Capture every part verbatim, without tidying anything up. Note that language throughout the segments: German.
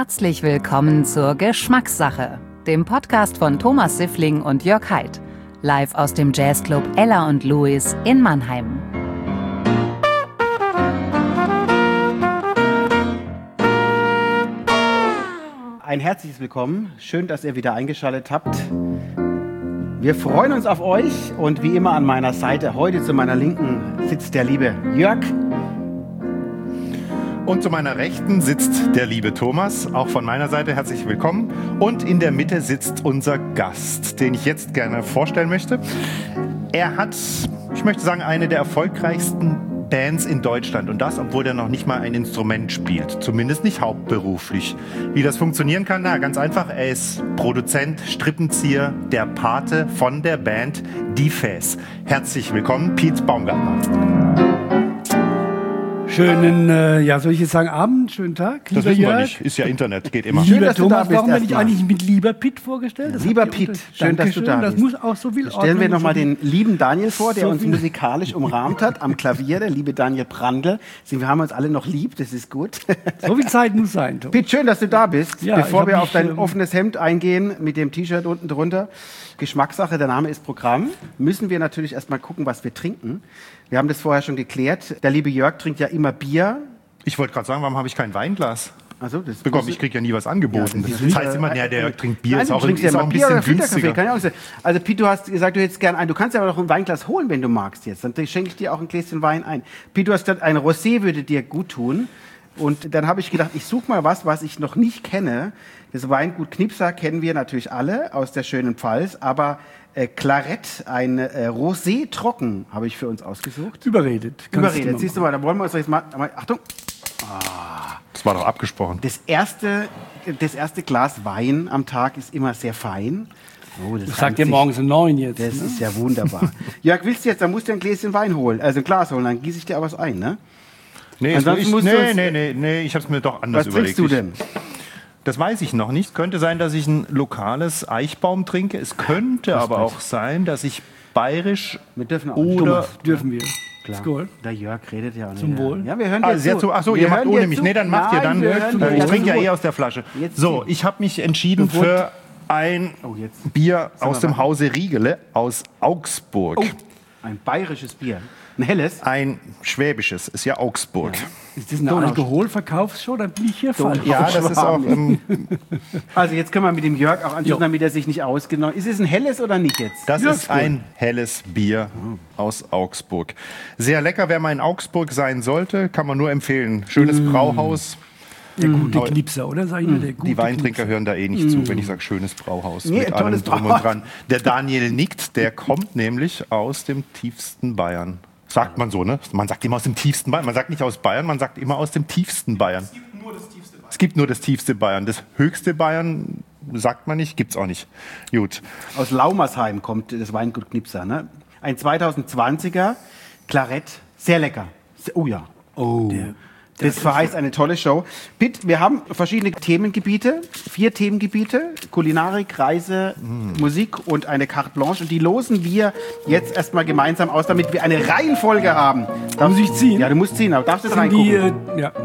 Herzlich willkommen zur Geschmackssache, dem Podcast von Thomas Siffling und Jörg Haidt, live aus dem Jazzclub Ella und Louis in Mannheim. Ein herzliches Willkommen, schön, dass ihr wieder eingeschaltet habt. Wir freuen uns auf euch und wie immer an meiner Seite, heute zu meiner Linken sitzt der liebe Jörg. Und zu meiner Rechten sitzt der liebe Thomas, auch von meiner Seite herzlich willkommen. Und in der Mitte sitzt unser Gast, den ich jetzt gerne vorstellen möchte. Er hat, ich möchte sagen, eine der erfolgreichsten Bands in Deutschland. Und das, obwohl er noch nicht mal ein Instrument spielt. Zumindest nicht hauptberuflich. Wie das funktionieren kann? Na, ganz einfach. Er ist Produzent, Strippenzieher, der Pate von der Band Die Fäs. Herzlich willkommen, Piet Baumgartner. Schönen, äh, ja, soll ich jetzt sagen Abend, schönen Tag, das wissen wir nicht, ist ja Internet, geht immer. Lieber Schön, dass Thomas, du da warum bist werde ich eigentlich mit lieber Piet vorgestellt? Das Lieber Piet, schön, dass du da bist. Das muss auch so viel Stellen wir Ordnung nochmal so den lieben Daniel vor, der so uns viel- musikalisch umrahmt hat, am Klavier, der liebe Daniel Brandl. Wir haben uns alle noch lieb, das ist gut. So viel Zeit muss sein, Thomas. Piet, schön, dass du da bist. Ja, ich Bevor hab wir mich, auf dein ähm, offenes Hemd eingehen, mit dem T-Shirt unten drunter, Geschmackssache, der Name ist Programm, müssen wir natürlich erstmal gucken, was wir trinken. Wir haben das vorher schon geklärt. Der liebe Jörg trinkt ja immer Bier. Ich wollte gerade sagen, warum habe ich kein Weinglas Also, das bekommen? Ich kriege ja nie was angeboten. Ja, das das ist- heißt immer, ja, der trinkt Bier, Nein, ist du auch, trinkst ist ja auch mal ein Bier bisschen oder Filterkaffee, günstiger. kann ja auch sein. Also Piet, du hast gesagt, du hättest gern ein. Du kannst ja aber noch ein Weinglas holen, wenn du magst jetzt. Dann schenke ich dir auch ein Gläschen Wein ein. Piet, du hast gesagt, ein Rosé würde dir gut tun. Und dann habe ich gedacht, ich suche mal was, was ich noch nicht kenne. Das Weingut Knipser kennen wir natürlich alle aus der schönen Pfalz, aber äh, Clarett, ein äh, Rosé trocken, habe ich für uns ausgesucht. Überredet. Kannst Überredet. mal Siehst du mal, da wollen wir uns jetzt mal, mal Achtung. Das war doch abgesprochen. Das erste, das erste Glas Wein am Tag ist immer sehr fein. Oh, das Ich sag reimt dir sich. morgens um neun jetzt. Das ne? ist ja wunderbar. Jörg, willst du jetzt, dann musst du ein Gläschen Wein holen, also ein Glas holen, dann gieße ich dir auch was ein, ne? Nee, Ansonsten ich, musst du nee, uns- nee, nee, nee, ich habe es mir doch anders Was überlegt. trinkst du denn? Ich, das weiß ich noch nicht. Könnte sein, dass ich ein lokales Eichbaum trinke. Es könnte aber auch sein, dass ich bayerisch Wir dürfen auch oder... Thomas, dürfen wir. Klar. Skål. Der Jörg redet ja auch nicht. Zum Wohl. Ja, wir hören Ah, dir sehr zu. zu. Ach so, Wir ihr macht hören ohne dir mich. zu. Nee, dann macht Nein, ihr dann. wir hören Äh, dir ich zu. trinke ja eh aus der Flasche. Jetzt So, zieh. ich habe mich entschieden Bevor- für ein Oh, jetzt. Bier aus wir dem mal. Hause Riegele aus Augsburg. Oh, ein bayerisches Bier. Ein helles. Ein schwäbisches, ist ja Augsburg. Ist das eine Donau- Alkoholverkaufsshow? Dann bin ich hier falsch. Ja, das ist auch. Ähm, Also jetzt können wir mit dem Jörg auch Jo. anschließen, damit er sich nicht ausgenommen. Ist es ein helles oder nicht jetzt? das Ja, ist cool. ein helles Bier aus Augsburg. Sehr lecker, wer mal in Augsburg sein sollte, kann man nur empfehlen. Schönes Brauhaus. Der gute Aber- Knipser, oder? Sag ich nur, der gute Die Weintrinker Knipser. hören da eh nicht zu, wenn ich sage schönes Brauhaus. Nee, mit allem tolles drum und Brauhaus. dran. Der Daniel nickt, der kommt nämlich aus dem tiefsten Bayern. Sagt man so, ne? Man sagt immer aus dem tiefsten Bayern. Man sagt nicht aus Bayern, man sagt immer aus dem tiefsten Bayern. Es gibt nur das tiefste Bayern. Es gibt nur das tiefste Bayern. Das höchste Bayern sagt man nicht, gibt's auch nicht. Gut. Aus Laumersheim kommt das Weingut Knipser. Ne? Ein zweitausendzwanziger Clarett, sehr lecker. Se- Oh ja. Oh. Das verheißt eine tolle Show. Pitt, wir haben verschiedene Themengebiete, vier Themengebiete, Kulinarik, Reise, Musik und eine Carte Blanche. Und die losen wir jetzt erstmal gemeinsam aus, damit wir eine Reihenfolge haben. Darf- Muss ich ziehen? Ja, du musst ziehen, aber darfst du Sind die, reingucken. äh, ja.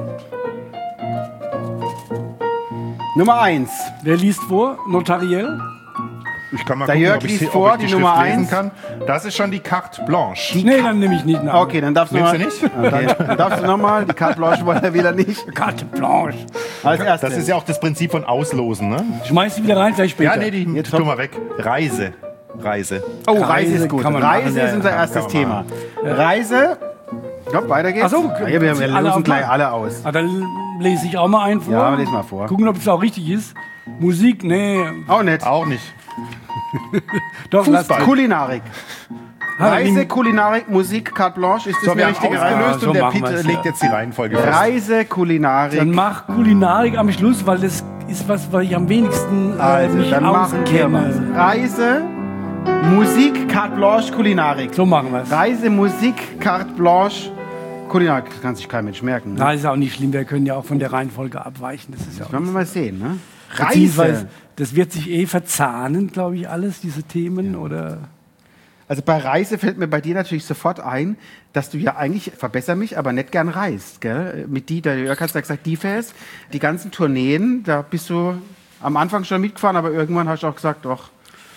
Nummer eins. Wer liest vor? Notariell? Ich kann mal Der gucken, Jörg ob ich, liest ob vor, ich die, die Schrift Nummer lesen eins. kann. Das ist schon die Carte Blanche. Die Nee, Ka- dann nehme ich nicht nach. Okay, dann darfst du Nimmst mal. du nicht? Okay, dann darfst du nochmal. Die Carte Blanche wollte er wieder nicht. Carte Blanche. Als erstes. Das ist ja auch das Prinzip von Auslosen, ne? Schmeiß die wieder rein, gleich später. Ja, nee, die Jetzt tu mal weg. Reise. Reise. Oh, Reise, Reise ist gut. kann man Reise machen, ja, ist unser ja, erstes kann man Thema. Reise. Ja, weiter geht's. Ach so, ja, wir, wir ziehen alle lösen auf gleich mal. alle aus. Ah, dann lese ich auch mal einen vor. Ja, lese mal vor. Gucken, ob es auch richtig ist. Musik, nee. Auch nicht. Auch nicht. Doch, Fußball. Kulinarik. Ah, Reise, nimm- Kulinarik, Musik, Carte Blanche. Ist das So, eine wir haben richtige Reihe? ausgelöst Ja, so und der machen Piet wir's, legt ja. jetzt die Reihenfolge fest. Reise, Kulinarik. Dann mach Kulinarik am Schluss, weil das ist was, was ich am wenigsten äh, Also, mich dann machen wir mal auskenne. Reise, Musik, Carte Blanche, Kulinarik. So machen wir es. Reise, Musik, Carte Blanche, Kulinarik. Das kann sich kein Mensch merken. Ne? Na, ist auch nicht schlimm. Wir können ja auch von der Reihenfolge abweichen. Das ist ja auch Wollen wir mal sehen, ne? Beziehungsweise, Reise. das wird sich eh verzahnen, glaube ich, alles, diese Themen. Oder Also bei Reise fällt mir bei dir natürlich sofort ein, dass du ja eigentlich, verbessere mich, aber nicht gern reist, gell? Mit die, der Jörg hat ja gesagt, die Fährst, die ganzen Tourneen, da bist du am Anfang schon mitgefahren, aber irgendwann hast du auch gesagt, doch.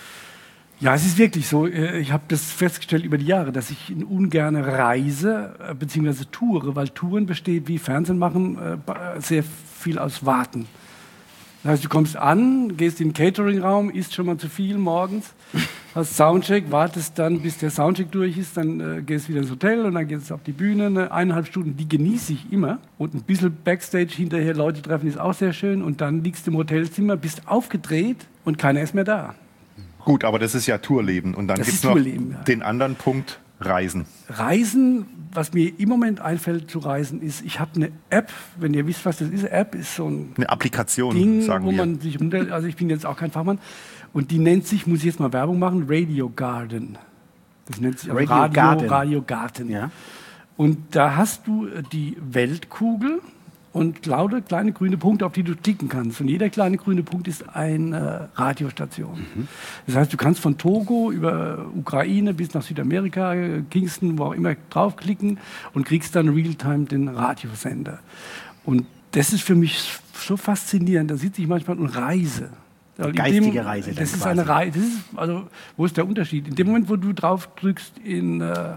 Ja, es ist wirklich so. Ich habe das festgestellt über die Jahre, dass ich ungern reise bzw. toure, weil Touren besteht wie Fernsehen machen sehr viel aus Warten. Das heißt, du kommst an, gehst in den Catering-Raum, isst schon mal zu viel morgens, hast Soundcheck, wartest dann, bis der Soundcheck durch ist, dann äh, gehst wieder ins Hotel und dann gehst du auf die Bühne. Eine eineinhalb Stunden, die genieße ich immer. Und ein bisschen Backstage hinterher Leute treffen ist auch sehr schön. Und dann liegst du im Hotelzimmer, bist aufgedreht und keiner ist mehr da. Gut, aber das ist ja Tourleben. Und dann gibt es noch Tourleben, ja. den anderen Punkt, Reisen. Reisen, was mir im Moment einfällt zu reisen, ist, ich habe eine App, wenn ihr wisst, was das ist. App ist so ein Eine Applikation, Ding, sagen wo wir. man sich runter, also ich bin jetzt auch kein Fachmann, und die nennt sich, muss ich jetzt mal Werbung machen, Radio Garden. Das nennt sich also Radio Radio, Garden. Radio Garden. Ja. Und da hast du die Weltkugel und lauter kleine grüne Punkte, auf die du klicken kannst. Und jeder kleine grüne Punkt ist eine Radiostation. Mhm. Das heißt, du kannst von Togo über Ukraine bis nach Südamerika, Kingston, wo auch immer, draufklicken und kriegst dann real-time den Radiosender. Und das ist für mich so faszinierend. Da sitze ich manchmal und reise. Geistige dem, Reise. Das dann ist quasi. eine Reise. Das ist, also, wo ist der Unterschied? In dem Moment, wo du drauf drückst in äh,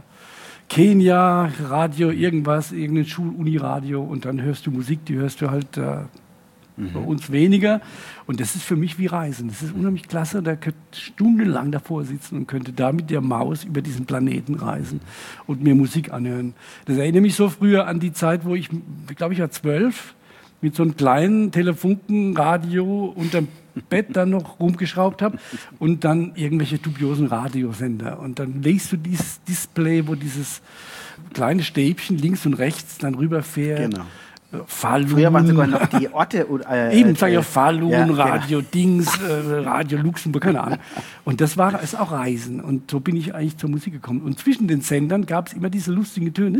Kenia, Radio, irgendwas, irgendein Schul-Uni-Radio und dann hörst du Musik, die hörst du halt äh, mhm. bei uns weniger. Und das ist für mich wie Reisen. Das ist unheimlich klasse. Da könnte stundenlang davor sitzen und könnte da mit der Maus über diesen Planeten reisen und mir Musik anhören. Das erinnert mich so früher an die Zeit, wo ich, ich glaube, ich war zwölf, mit so einem kleinen Telefunkenradio unterm Bett dann noch rumgeschraubt habe und dann irgendwelche dubiosen Radiosender. Und dann legst du dieses Display, wo dieses kleine Stäbchen links und rechts dann rüberfährt. Genau. Falun. Früher waren sogar noch die Orte. Äh, Eben, sag ich äh, auch Falun, ja, Radio Dings, äh, Radio Luxemburg, keine Ahnung. Und das war ist auch Reisen. Und so bin ich eigentlich zur Musik gekommen. Und zwischen den Sendern gab es immer diese lustigen Töne.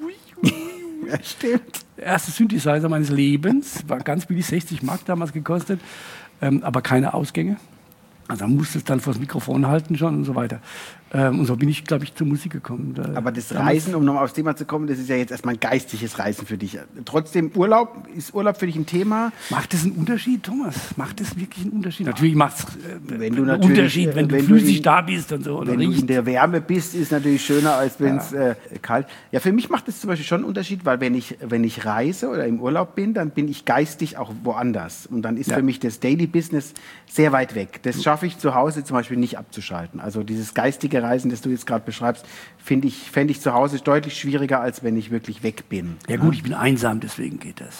Ja, stimmt. Der erste Synthesizer meines Lebens, war ganz billig, sechzig Mark damals gekostet, ähm, aber keine Ausgänge. Also man musste es dann vor das Mikrofon halten schon und so weiter. Ähm, und so bin ich, glaube ich, zur Musik gekommen. Da, Aber das Reisen, um nochmal aufs Thema zu kommen, das ist ja jetzt erstmal ein geistiges Reisen für dich. Trotzdem, Urlaub, ist Urlaub für dich ein Thema? Macht das einen Unterschied, Thomas? Macht das wirklich einen Unterschied? Natürlich macht es äh, Wenn du einen natürlich, Unterschied, wenn, äh, du wenn du flüssig in- da bist und so. Oder Wenn du riechst. in der Wärme bist, ist natürlich schöner, als wenn es äh, kalt. Ja, für mich macht das zum Beispiel schon einen Unterschied, weil wenn ich, wenn ich reise oder im Urlaub bin, dann bin ich geistig auch woanders. Und dann ist Ja. für mich das Daily Business sehr weit weg. Das schaffe ich zu Hause zum Beispiel nicht abzuschalten. Also dieses geistige Reisen, das du jetzt gerade beschreibst, finde ich, fände ich zu Hause deutlich schwieriger, als wenn ich wirklich weg bin. Ja gut, ich bin einsam, deswegen geht das.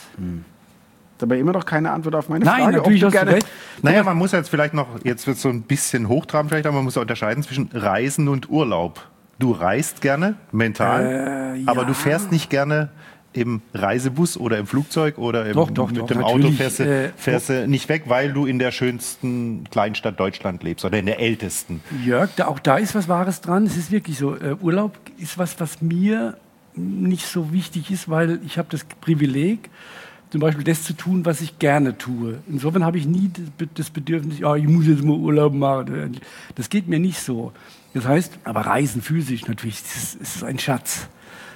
Ist aber immer noch keine Antwort auf meine Nein, Frage. natürlich ob hast du du gerne recht. Naja, man muss jetzt vielleicht noch, jetzt wird es so ein bisschen hochtrabend vielleicht, aber man muss ja unterscheiden zwischen Reisen und Urlaub. Du reist gerne, mental, Äh, aber ja. du fährst nicht gerne im Reisebus oder im Flugzeug oder im, Doch, doch, mit doch, dem Auto natürlich, fährst, du, äh, fährst du nicht weg, weil du in der schönsten Kleinstadt Deutschland lebst oder in der ältesten. Jörg, da, auch da ist was Wahres dran. Es ist wirklich so. Äh, Urlaub ist was, was mir nicht so wichtig ist, weil ich habe das Privileg, zum Beispiel das zu tun, was ich gerne tue. Insofern habe ich nie das Bedürfnis, ja, ich muss jetzt mal Urlaub machen. Das geht mir nicht so. Das heißt, aber Reisen physisch natürlich, das ist, das ist ein Schatz.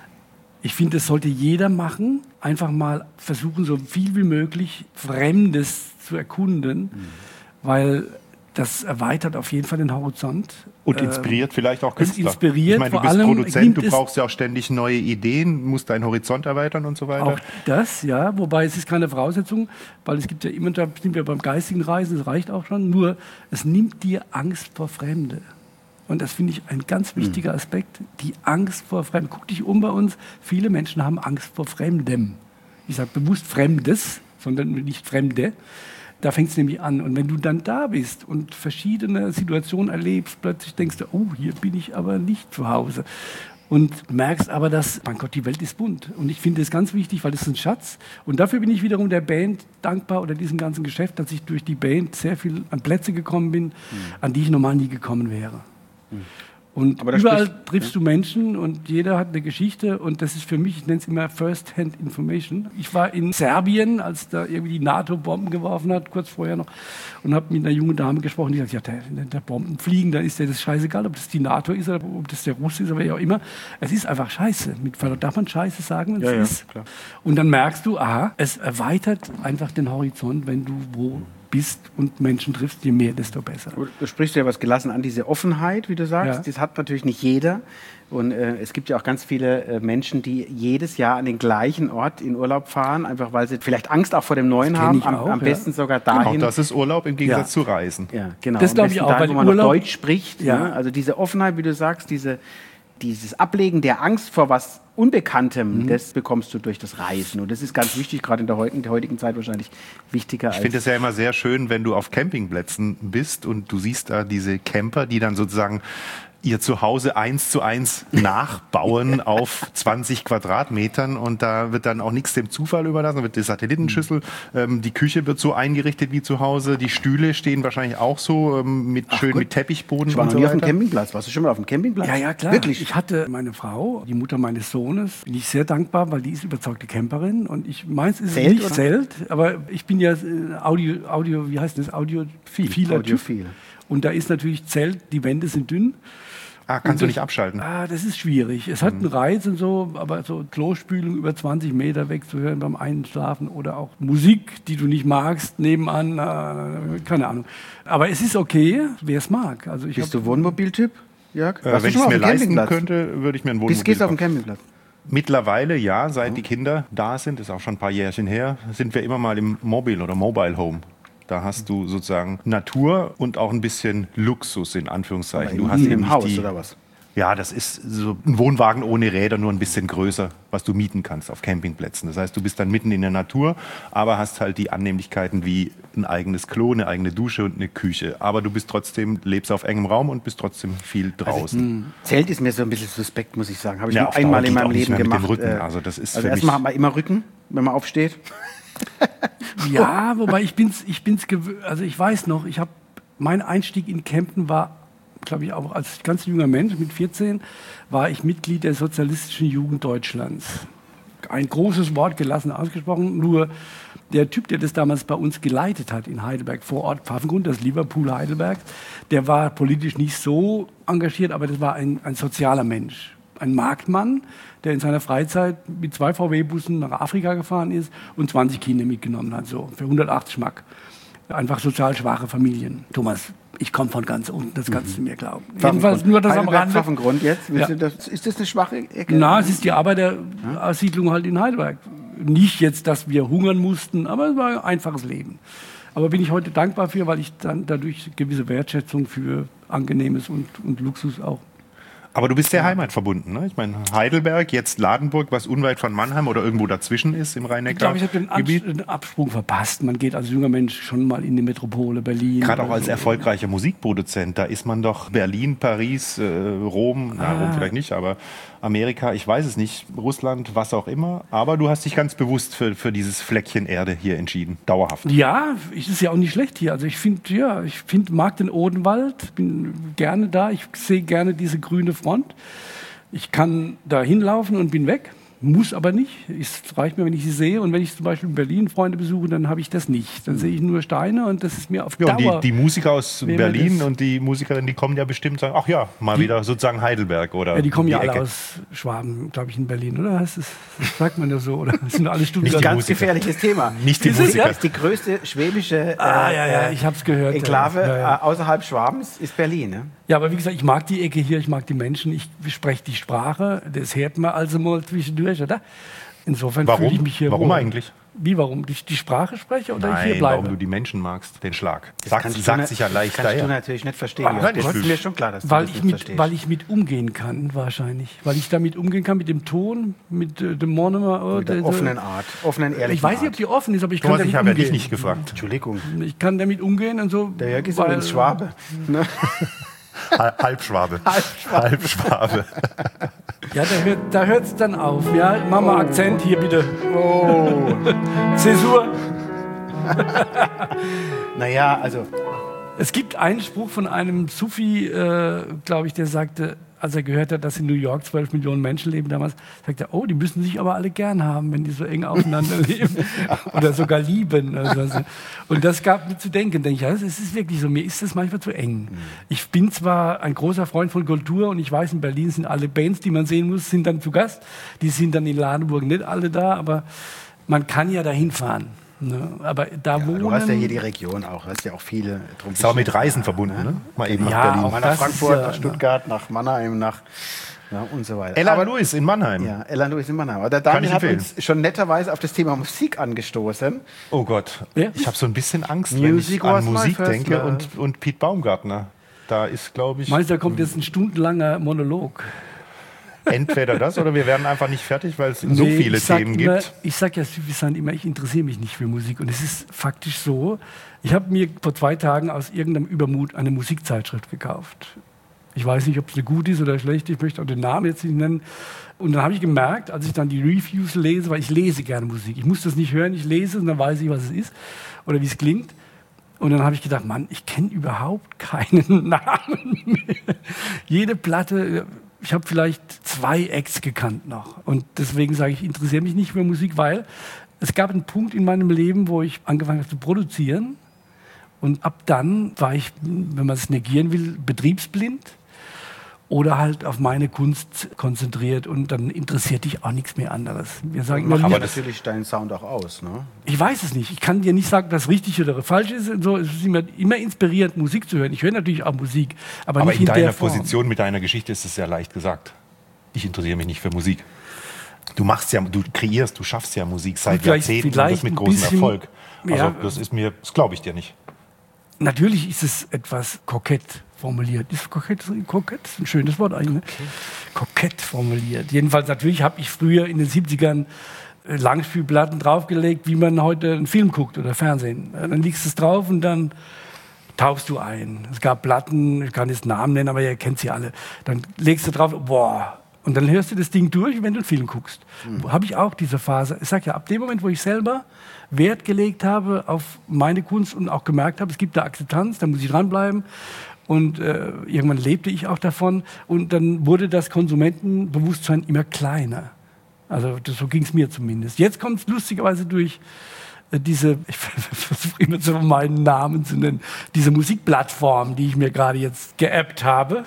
Ich finde, das sollte jeder machen. Einfach mal versuchen, so viel wie möglich Fremdes zu erkunden, mhm. weil das erweitert auf jeden Fall den Horizont. Und inspiriert vielleicht auch es Künstler. inspiriert ich meine, du vor bist allem, Produzent, nimmt du es- brauchst ja auch ständig neue Ideen, musst deinen Horizont erweitern und so weiter. Auch das, ja, wobei es ist keine Voraussetzung, weil es gibt ja immer, da sind wir beim geistigen Reisen, das reicht auch schon, nur es nimmt dir Angst vor Fremde. Und das finde ich ein ganz wichtiger Aspekt, die Angst vor Fremden. Guck dich um bei uns, viele Menschen haben Angst vor Fremdem. Ich sage bewusst Fremdes, sondern nicht Fremde. Da fängt es nämlich an. Und wenn du dann da bist und verschiedene Situationen erlebst, plötzlich denkst du, oh, hier bin ich aber nicht zu Hause. Und merkst aber, dass, mein Gott, die Welt ist bunt. Und ich finde das ganz wichtig, weil das ist ein Schatz. Und dafür bin ich wiederum der Band dankbar oder diesem ganzen Geschäft, dass ich durch die Band sehr viel an Plätze gekommen bin, mhm. an die ich normal nie gekommen wäre. Mhm. Und Aber da überall sprichst- triffst du Menschen und jeder hat eine Geschichte und das ist für mich, ich nenne es immer First-Hand Information. Ich war in Serbien, als da irgendwie die NATO Bomben geworfen hat, kurz vorher noch, und habe mit einer jungen Dame gesprochen, die sagt, ja, der, wenn der Bomben fliegen, dann ist der das scheißegal, ob das die NATO ist oder ob das der Russe ist oder wer auch immer. Es ist einfach scheiße. Mit, darf man scheiße sagen, wenn es Ja, ja, ist? klar. Und dann merkst du, aha, es erweitert einfach den Horizont, wenn du wo bist und Menschen triffst, je mehr, desto besser. Du sprichst ja was gelassen an, diese Offenheit, wie du sagst. Ja. Das hat natürlich nicht jeder. Und äh, es gibt ja auch ganz viele äh, Menschen, die jedes Jahr an den gleichen Ort in Urlaub fahren, einfach weil sie vielleicht Angst auch vor dem Neuen Das kenn haben. ich Am, auch, am ja. besten sogar Auch dahin. das ist Urlaub im Gegensatz Ja. zu Reisen. Ja, genau. Das Am glaub ich besten auch, dahin, weil wo man Urlaub- noch Deutsch spricht. Ja. Ne? Also diese Offenheit, wie du sagst, diese, dieses Ablegen der Angst vor was Unbekanntem, Mhm. das bekommst du durch das Reisen. Und das ist ganz wichtig, gerade in der heutigen, der heutigen Zeit wahrscheinlich wichtiger Ich als... finde es ja immer sehr schön, wenn du auf Campingplätzen bist und du siehst da diese Camper, die dann sozusagen ihr Zuhause eins zu eins nachbauen auf zwanzig Quadratmetern und da wird dann auch nichts dem Zufall überlassen, da wird die Satellitenschüssel, ähm, die Küche wird so eingerichtet wie zu Hause, die Stühle stehen wahrscheinlich auch so ähm, mit schön gut. mit Teppichboden Ich war und noch so nie auf dem weiter. Campingplatz. Warst du schon mal auf dem Campingplatz? Ja, ja, klar. Wirklich? Ich hatte meine Frau, die Mutter meines Sohnes, bin ich sehr dankbar, weil die ist überzeugte Camperin und ich meins ist Zelt, nicht oder? Zelt, aber ich bin ja äh, Audio, Audio, wie heißt das? Audiophiler Audiophil. Typ. Und da ist natürlich Zelt, die Wände sind dünn. Ah, kannst du Und nicht das- abschalten? Ah, das ist schwierig. Es hat einen Reiz und so, aber so Klospülung über zwanzig Meter wegzuhören beim Einschlafen oder auch Musik, die du nicht magst, nebenan, äh, keine Ahnung. Aber es ist okay, wer es mag. Also ich Bist hab- du Wohnmobiltyp, Jörg? Äh, Warst du wenn ich schon es mal mir auf dem leisten Campingplatz? könnte, würde ich mir ein Wohnmobil Bist, gehst du auf den kaufen. Campingplatz? Mittlerweile ja, seit die Kinder da sind, ist auch schon ein paar Jährchen her, sind wir immer mal im Mobile oder Mobile Home. Da hast du sozusagen Natur und auch ein bisschen Luxus in Anführungszeichen. Du hast in eben dem nicht Haus die, oder was? Ja, das ist so ein Wohnwagen ohne Räder, nur ein bisschen größer, was du mieten kannst auf Campingplätzen. Das heißt, du bist dann mitten in der Natur, aber hast halt die Annehmlichkeiten wie ein eigenes Klo, eine eigene Dusche und eine Küche. Aber du bist trotzdem, lebst auf engem Raum und bist trotzdem viel draußen. Zelt ist mir so ein bisschen suspekt, muss ich sagen. Habe ich Ja, nur auf Dauer einmal in geht meinem auch nicht Leben mehr mit dem gemacht. Rücken. äh, Also das ist also für erstmal mich- hat man immer Rücken, wenn man aufsteht. Ja, wobei ich bin's, ich bin's gewö- also ich weiß noch, ich habe mein Einstieg in Campen war, glaube ich, auch als ganz junger Mensch mit vierzehn war ich Mitglied der Sozialistischen Jugend Deutschlands. Ein großes Wort gelassen ausgesprochen, nur der Typ, der das damals bei uns geleitet hat in Heidelberg vor Ort Pfaffengrund, das Liverpool Heidelberg, der war politisch nicht so engagiert, aber das war ein, ein sozialer Mensch. Ein Marktmann, der in seiner Freizeit mit zwei V W-Bussen nach Afrika gefahren ist und zwanzig Kinder mitgenommen hat, so für hundertachtzig Mark. Einfach sozial schwache Familien. Thomas, ich komme von ganz unten, das kannst du mir glauben. Jedenfalls nur das am Heidelberg, Rande. Pfaffengrund jetzt. Willst Ja. du das, ist das eine schwache Ecke? Na, es ist die Arbeitersiedlung halt in Heidelberg. Nicht jetzt, dass wir hungern mussten, aber es war ein einfaches Leben. Aber bin ich heute dankbar für, weil ich dann dadurch gewisse Wertschätzung für Angenehmes und, und Luxus auch. Aber du bist sehr heimatverbunden, ne? Ich meine, Heidelberg, jetzt Ladenburg, was unweit von Mannheim oder irgendwo dazwischen ist im Ich glaube, ich habe den, Abs- Rhein-Neckar-Gebiet. den Absprung verpasst. Man geht als junger Mensch schon mal in die Metropole Berlin. Gerade auch oder als so. erfolgreicher Musikproduzent, da ist man doch Berlin, Paris, äh, Rom, na, Ah. Rom vielleicht nicht, aber Amerika, ich weiß es nicht, Russland, was auch immer. Aber du hast dich ganz bewusst für, für dieses Fleckchen Erde hier entschieden, dauerhaft. Ja, es ist ja auch nicht schlecht hier. Also ich finde, ja, ich finde, mag den Odenwald, bin gerne da. Ich sehe gerne diese grüne Front. Ich kann da hinlaufen und bin weg. Muss aber nicht. Es reicht mir, wenn ich sie sehe. Und wenn ich zum Beispiel in Berlin Freunde besuche, dann habe ich das nicht. Dann sehe ich nur Steine und das ist mir auf Ja, und Dauer... die, die Musiker aus Wäre Berlin das- und die Musikerinnen, die kommen ja bestimmt sagen, ach ja, mal Die- wieder sozusagen Heidelberg oder ja, die kommen die ja alle Ecke. aus Schwaben, glaube ich, in Berlin, oder? Das, ist, das sagt man ja so, oder? Das sind alle Nicht Stuttgarter. die Ganz Musiker. gefährliches Thema. Nicht die Das ist Musiker. ja die größte schwäbische Ah, äh, ja, ja, äh, ich habe es gehört. Enklave ja, ja. äh, außerhalb Schwabens ist Berlin. Ne? Ja, aber wie gesagt, ich mag die Ecke hier, ich mag die Menschen, ich spreche die Sprache, das hört man also mal zwischendurch, oder? Insofern fühle ich Warum? mich hier Warum wohl. eigentlich? Wie, warum? Die, die Sprache spreche oder ich hier Nein, bleibe? warum du die Menschen magst, den Schlag. Das Sagt, kannst du sagt na- sich ja leicht Das kannst du daher. natürlich nicht verstehen. Ah, Jörg. nein, das das ist ist- mir schon klar, dass du weil, das ich nicht mit, verstehst. weil ich mit umgehen kann, wahrscheinlich. Weil ich damit umgehen kann, mit dem Ton, mit äh, dem Monomer. Oh, Mit der der- offenen Art, offenen, ehrlichen Ich weiß nicht, ob Art. die offen ist, aber ich kann Thomas, damit ich habe ja umgehen. dich nicht gefragt. Entschuldigung, Ich kann damit umgehen und so. der Jörg ist weil- übrigens Schwabe. Ne? Hal- Halbschwabe. Halbschwabe. Ja, da hört da hört's dann auf. Ja, mach mal Akzent hier bitte. Oh. Zäsur. Naja, also Es gibt einen Spruch von einem Sufi, äh, glaube ich, der sagte, als er gehört hat, dass in New York zwölf Millionen Menschen leben damals, sagt er, oh, die müssen sich aber alle gern haben, wenn die so eng aufeinander leben oder sogar lieben. Also, und das gab mir zu denken, denke ich, ja, es ist wirklich so, mir ist das manchmal zu eng. Ich bin zwar ein großer Freund von Kultur und ich weiß, in Berlin sind alle Bands, die man sehen muss, sind dann zu Gast. Die sind dann in Ladenburg nicht alle da, aber man kann ja dahin fahren. Ne? Aber da ja, wohnen, du hast ja hier die Region auch, hast ja auch viele. Drum ist auch mit Reisen verbunden, ne? Mal eben ja, nach Berlin. auch Mal nach Frankfurt, ja, nach Stuttgart, nach Mannheim, nach ja, und so weiter. Ella Louis in Mannheim. Ja, Ella Louis in Mannheim. Aber der Daniel hat empfehlen. uns schon netterweise auf das Thema Musik angestoßen. Oh Gott, Ja? ich habe so ein bisschen Angst, Music wenn ich was an my Musik first denke love. und, und Piet Baumgartner. Da ist, glaube ich, meinst du, da kommt jetzt ein stundenlanger Monolog? entweder das oder wir werden einfach nicht fertig, weil es so Nee, viele ich sag Themen immer, gibt. Ich sage ja suffisant immer, ich interessiere mich nicht für Musik. Und es ist faktisch so, ich habe mir vor zwei Tagen aus irgendeinem Übermut eine Musikzeitschrift gekauft. Ich weiß nicht, ob es eine gute ist oder schlecht, ich möchte auch den Namen jetzt nicht nennen. Und dann habe ich gemerkt, als ich dann die Reviews lese, weil ich lese gerne Musik. Ich muss das nicht hören, ich lese und dann weiß ich, was es ist oder wie es klingt. Und dann habe ich gedacht, Mann, ich kenne überhaupt keinen Namen mehr. Jede Platte... Ich habe vielleicht zwei Acts gekannt noch. Und deswegen sage ich, ich interessiere mich nicht für Musik, weil es gab einen Punkt in meinem Leben, wo ich angefangen habe zu produzieren. Und ab dann war ich, wenn man es negieren will, betriebsblind oder halt auf meine Kunst konzentriert. Und dann interessiert dich auch nichts mehr anderes. Wir sagen immer, Aber Lieder- natürlich deinen Sound auch aus, ne? ich weiß es nicht. Ich kann dir nicht sagen, dass richtig oder falsch ist. Und so. Es ist immer, immer inspirierend, Musik zu hören. Ich höre natürlich auch Musik, aber, Aber nicht in in deiner der Form. Position mit deiner Geschichte ist es sehr leicht gesagt. Ich interessiere mich nicht für Musik. Du machst ja, du kreierst, du schaffst ja Musik seit Vielleicht- Jahrzehnten und vielleicht das mit ein großem bisschen- Erfolg. Also ja. das ist mir, das glaube ich dir nicht. Natürlich ist es etwas kokett formuliert. Ist kokett, kokett ist ein schönes Wort eigentlich. Ne? Kokett formuliert. Jedenfalls natürlich habe ich früher in den siebzigern äh, Langspielplatten draufgelegt, wie man heute einen Film guckt oder Fernsehen. Äh, Dann legst du es drauf und dann tauchst du ein. Es gab Platten, ich kann jetzt Namen nennen, aber ihr kennt sie alle. Dann legst du drauf, boah. Und dann hörst du das Ding durch, wenn du einen Film guckst. Mhm. Habe ich auch diese Phase. Ich sage ja, ab dem Moment, wo ich selber Wert gelegt habe auf meine Kunst und auch gemerkt habe, es gibt da Akzeptanz, da muss ich dranbleiben. Und äh, irgendwann lebte ich auch davon. Und dann wurde das Konsumentenbewusstsein immer kleiner. Also das, so ging es mir zumindest. Jetzt kommt es lustigerweise durch äh, diese, ich versuche immer so meinen Namen zu nennen, diese Musikplattform, die ich mir gerade jetzt geappt habe.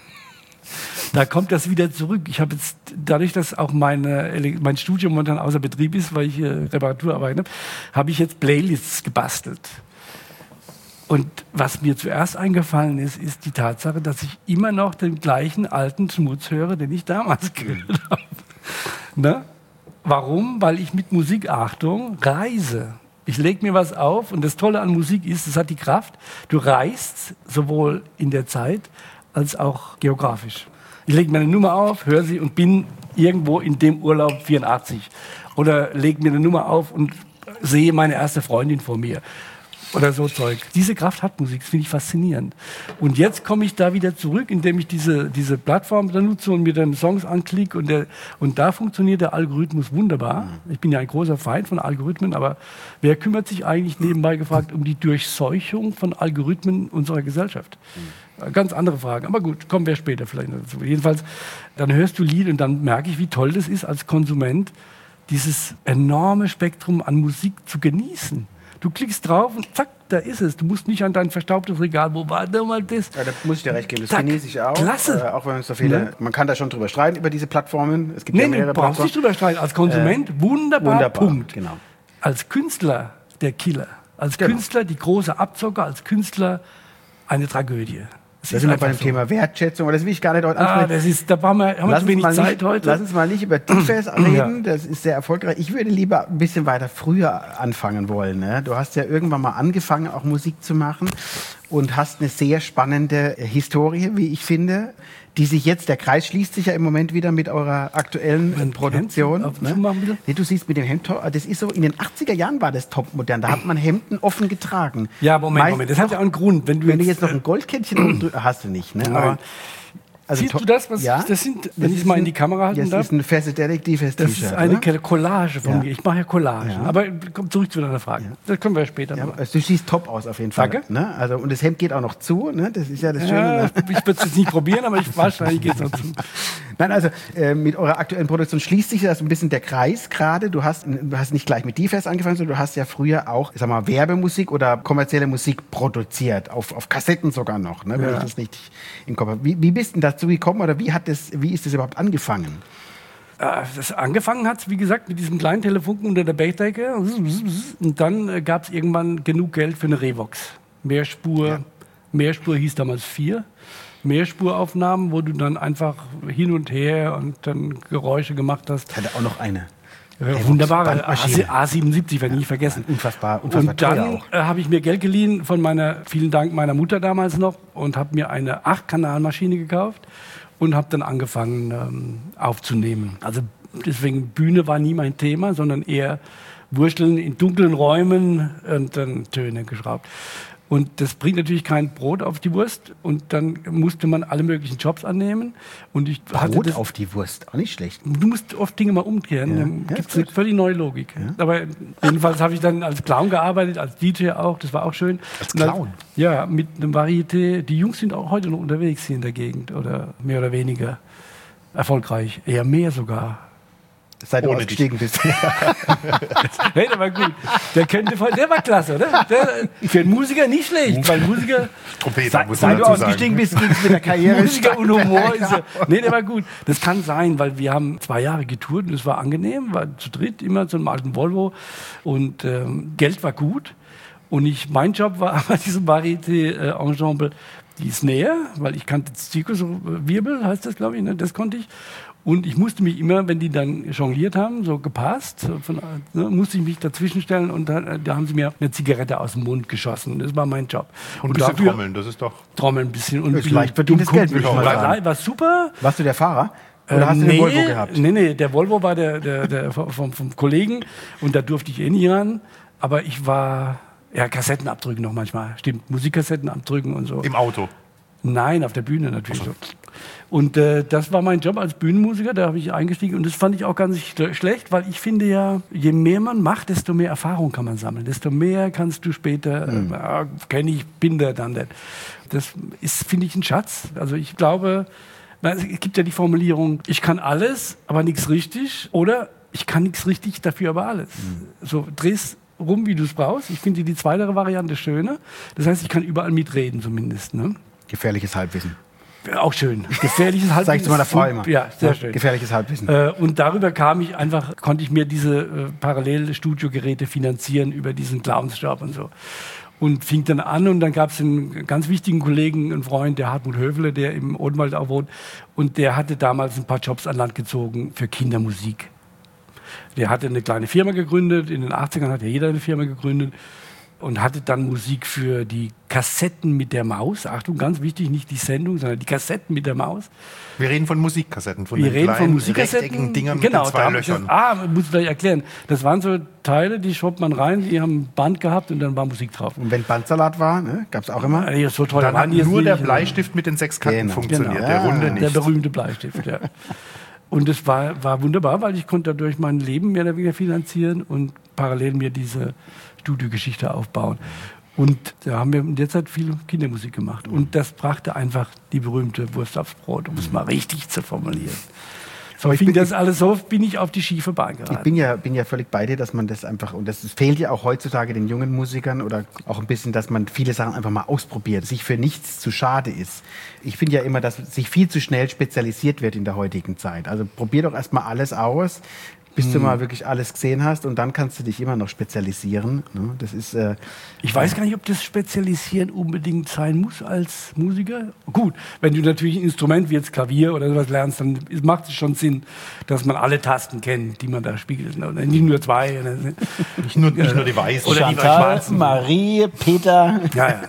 Da kommt das wieder zurück. Ich habe jetzt, dadurch, dass auch meine, Ele- mein Studio momentan außer Betrieb ist, weil ich äh, Reparaturarbeiten habe, habe ich jetzt Playlists gebastelt. Und was mir zuerst eingefallen ist, ist die Tatsache, dass ich immer noch den gleichen alten Schmutz höre, den ich damals gehört habe. Ne? Warum? Weil ich mit Musik, Achtung, reise. Ich lege mir was auf und das Tolle an Musik ist, es hat die Kraft, du reist sowohl in der Zeit als auch geografisch. Ich lege mir eine Nummer auf, höre sie und bin irgendwo in dem Urlaub vierundachtzig. Oder lege mir eine Nummer auf und sehe meine erste Freundin vor mir. Oder so Zeug. Diese Kraft hat Musik, das finde ich faszinierend. Und jetzt komme ich da wieder zurück, indem ich diese, diese Plattform da nutze und mir dann Songs anklicke. Und, der, und da funktioniert der Algorithmus wunderbar. Ich bin ja ein großer Feind von Algorithmen, aber wer kümmert sich eigentlich, nebenbei gefragt, um die Durchseuchung von Algorithmen unserer Gesellschaft? Ganz andere Fragen. Aber gut, kommen wir später vielleicht noch dazu. Jedenfalls, dann hörst du Lied und dann merke ich, wie toll das ist, als Konsument dieses enorme Spektrum an Musik zu genießen. Du klickst drauf und zack, da ist es. Du musst nicht an dein verstaubtes Regal, wo war da mal das? Ja, da muss ich dir recht geben, das Zack. genieße ich auch. Klasse. Äh, auch wenn es so viele, Ne? man kann da schon drüber streiten, über diese Plattformen. Es gibt Nee, ja nee, mehrere du brauchst Plattformen. nicht drüber streiten. Als Konsument, äh, wunderbar, Wunderbar, Punkt. genau. Als Künstler der Killer. Als Genau. Künstler die große Abzocker, als Künstler eine Tragödie. Es Da ist sind wir einfach bei dem so. Thema Wertschätzung, aber das will ich gar nicht heute Ah, ansprechen. das ist, da haben wir, haben wir Lass zu uns, wenig mal Zeit nicht, heute. lass uns mal nicht über Deepfest reden, Ja. das ist sehr erfolgreich. Ich würde lieber ein bisschen weiter früher anfangen wollen. Ne? Du hast ja irgendwann mal angefangen, auch Musik zu machen und hast eine sehr spannende Historie, wie ich finde, die sich jetzt, der Kreis schließt sich ja im Moment wieder mit eurer aktuellen Mein Produktion. Hemd auf- Ne? zumachen, bitte? Nee, du siehst mit dem Hemd, das ist so, in den achtziger Jahren war das topmodern, da hat man Hemden offen getragen. Ja, Moment, Meist- Moment, das hat ja auch einen Grund. Wenn du Wenn du jetzt noch ein Goldkettchen oben drü- hast du nicht, ne? Nein. Aber Also Siehst to- du das? Was ja, das sind, das wenn ich ist es mal ein- in die Kamera halten Das darf? ist ein Fesse Detektives Das T-Shirt. ist eine oder? Collage von Ja. mir. Ich mache ja Collagen. Ja. Aber komm zurück zu deiner Frage. Das können wir später Ja, machen. also du siehst top aus auf jeden Fall. Danke. Ne? Also, und das Hemd geht auch noch zu. Ne? Das ist ja das Schöne. Ja, Ne? ich würde es jetzt nicht probieren, aber ich wahrscheinlich geht es noch zu. Nein, also äh, mit eurer aktuellen Produktion schließt sich das ein bisschen der Kreis gerade. Du hast, du hast nicht gleich mit D-Fest angefangen, sondern du hast ja früher auch, ich sag mal, Werbemusik oder kommerzielle Musik produziert, auf, auf Kassetten sogar noch, ne? Wenn Ja. ich das richtig im Kopf habe. Wie, wie bist du dazu gekommen oder wie, hat das, wie ist das überhaupt angefangen? Äh, Das angefangen hat, wie gesagt, mit diesem kleinen Telefunken unter der Bechdecke. Und dann äh, gab es irgendwann genug Geld für eine Revox. Mehrspur, Ja. Mehrspur hieß damals vier. Mehrspuraufnahmen, wo du dann einfach hin und her und dann Geräusche gemacht hast. Ich hatte auch noch eine. Ja, wunderbare Bandmaschine. A siebenundsiebzig, werde ich nie vergessen. Unfassbar, unfassbar Und teuer dann auch. äh, habe ich mir Geld geliehen von meiner, vielen Dank meiner Mutter damals noch, und habe mir eine acht Kanal Maschine gekauft und habe dann angefangen ähm, aufzunehmen. Also deswegen Bühne war nie mein Thema, sondern eher Wursteln in dunklen Räumen und dann Töne geschraubt. Und das bringt natürlich kein Brot auf die Wurst. Und dann musste man alle möglichen Jobs annehmen. Und ich hatte Brot das, auf die Wurst, auch nicht schlecht. Du musst oft Dinge mal umkehren. Ja. Dann Ja, gibt es ist eine völlig neue Logik. Aber jedenfalls habe ich dann als Clown gearbeitet, als D J auch. Das war auch schön. Als Und dann- Clown? Ja, mit einem Varieté. Die Jungs sind auch heute noch unterwegs hier in der Gegend. Oder mehr oder weniger erfolgreich. Eher mehr sogar. Seit du Ohne ausgestiegen bist. Hey, der war gut. Der, könnte voll, der war klasse, oder? Der, für einen Musiker nicht schlecht. Weil Musiker... Trompeter, muss Seit man du dazu ausgestiegen sagen. bist, ging es mit der Karriere. Musiker und Humor ist ja, nee, der war gut. Das kann sein, weil wir haben zwei Jahre getourt und es war angenehm, war zu dritt immer zu einem alten Volvo und ähm, Geld war gut. Und ich, mein Job war aber diesem Varieté-Ensemble die Snare, weil ich kannte Zirkuswirbel, heißt das, glaube ich, ne? Das konnte ich. Und ich musste mich immer, wenn die dann jongliert haben, so gepasst, so von, ne, musste ich mich dazwischen stellen und da, da haben sie mir eine Zigarette aus dem Mund geschossen. Das war mein Job. Und ein bisschen Trommeln, das ist doch... Trommeln ein bisschen. Und Das ist leicht verdientes Geld, würde ich mal war, sagen. war super. Warst du der Fahrer? Oder Ähm, hast du nee, den Volvo gehabt? Nee, nee, der Volvo war der, der, der vom, vom Kollegen und da durfte ich eh nie ran. Aber ich war, ja, Kassetten abdrücken noch manchmal. Stimmt, Musikkassetten abdrücken und so. Im Auto. Nein, auf der Bühne natürlich. So. Und äh, das war mein Job als Bühnenmusiker, da habe ich eingestiegen und das fand ich auch ganz schle- schlecht, weil ich finde ja, je mehr man macht, desto mehr Erfahrung kann man sammeln, desto mehr kannst du später, Mhm. äh, kenne ich, bin der dann nicht. Das ist, finde ich, ein Schatz. Also ich glaube, na, es gibt ja die Formulierung, ich kann alles, aber nichts richtig, oder ich kann nichts richtig, dafür aber alles. Mhm. So, drehst rum, wie du es brauchst. Ich finde die zweite Variante schöner. Das heißt, ich kann überall mitreden zumindest. Ne? Gefährliches Halbwissen. Auch schön. Gefährliches Halbwissen. Zeigst du meiner Frau immer. Ja, sehr schön. Gefährliches Halbwissen. Äh, und darüber kam ich einfach, konnte ich mir diese äh, Parallelstudiogeräte finanzieren über diesen Clownsjob und so. Und fing dann an und dann gab es einen ganz wichtigen Kollegen, einen Freund, der Hartmut Höfele, der im Odenwald auch wohnt. Und der hatte damals ein paar Jobs an Land gezogen für Kindermusik. Der hatte eine kleine Firma gegründet, in den achtzigern hat ja jeder eine Firma gegründet. Und hatte dann Musik für die Kassetten mit der Maus. Achtung, ganz wichtig, nicht die Sendung, sondern die Kassetten mit der Maus. Wir reden von Musikkassetten, von Wir den reden von kleinen, Musikkassetten. rechteckigen Dingern Genau, mit den zwei da hab ich Löchern. Das, ah, muss ich gleich erklären. Das waren so Teile, die schraubt man rein, die haben ein Band gehabt und dann war Musik drauf. Und wenn Bandsalat war, ne, gab es auch immer. Also so toll Dann waren hat die jetzt nur der nicht. Bleistift mit den sechs Kanten Genau. funktioniert, Genau. der Ja, runde Der nicht. berühmte Bleistift, ja. Und das war, war wunderbar, weil ich konnte dadurch mein Leben mehr oder weniger finanzieren und parallel mir diese Studiogeschichte aufbauen. Und da haben wir in der Zeit viel Kindermusik gemacht. Und das brachte einfach die berühmte Wurst aufs Brot, um es mal richtig zu formulieren. So Aber ich fing bin- das alles so, bin ich auf die schiefe Bahn Ich geraten. bin ja, bin ja völlig bei dir, dass man das einfach, und das fehlt ja auch heutzutage den jungen Musikern oder auch ein bisschen, dass man viele Sachen einfach mal ausprobiert, sich für nichts zu schade ist. Ich finde ja immer, dass sich viel zu schnell spezialisiert wird in der heutigen Zeit. Also probier doch erstmal alles aus, bis du mal wirklich alles gesehen hast und dann kannst du dich immer noch spezialisieren. Ne? Das ist, äh, Ich weiß gar nicht, ob das Spezialisieren unbedingt sein muss als Musiker. Gut, wenn du natürlich ein Instrument wie jetzt Klavier oder sowas lernst, dann macht es schon Sinn, dass man alle Tasten kennt, die man da spielt. Oder nicht nur zwei. Oder, Nicht nur, nicht nur die weißen. Oder die schwarzen. Marie, Peter. Ja, ja.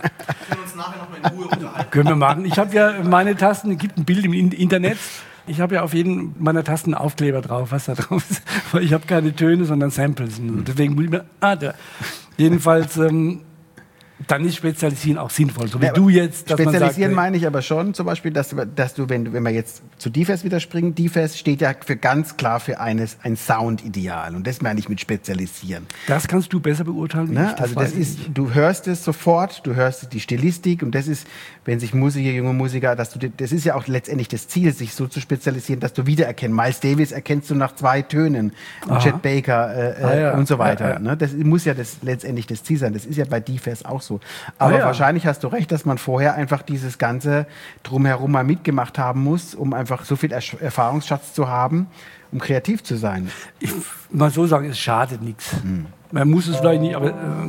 Können wir machen. Ich habe ja meine Tasten, es gibt ein Bild im In- Internet. Ich habe ja auf jeden meiner Tasten Aufkleber drauf, was da drauf ist. Weil ich habe keine Töne, sondern Samples. Und deswegen muss ich mir. Ah, da. Jedenfalls, ähm, Dann ist Spezialisieren auch sinnvoll, so wie Ja, du jetzt. Dass Spezialisieren man sagt, meine ich aber schon, zum Beispiel, dass, du- dass du, wenn, du- wenn wir jetzt zu D F S wieder springen, D F S steht ja für ganz klar für eines, ein Soundideal. Und das meine ich mit Spezialisieren. das kannst du besser beurteilen. wie Ne? ich, Also weiß das ich ist, nicht. du hörst es sofort, du hörst die Stilistik und das ist, wenn sich Musiker, junge Musiker, dass du, das ist ja auch letztendlich das Ziel, sich so zu spezialisieren, dass du wiedererkennst. Miles Davis erkennst du nach zwei Tönen, und Aha. Chet Baker äh, Ah, äh, ja. und so weiter. Ja, ja. Ne? Das muss ja das, letztendlich das Ziel sein. Das ist ja bei D F S auch so. Aber Ah, ja. wahrscheinlich hast du recht, dass man vorher einfach dieses ganze Drumherum mal mitgemacht haben muss, um einfach so viel Ersch- Erfahrungsschatz zu haben, um kreativ zu sein. Ich mal so sagen, es schadet nichts. Hm. Man muss es vielleicht nicht, aber. Ähm,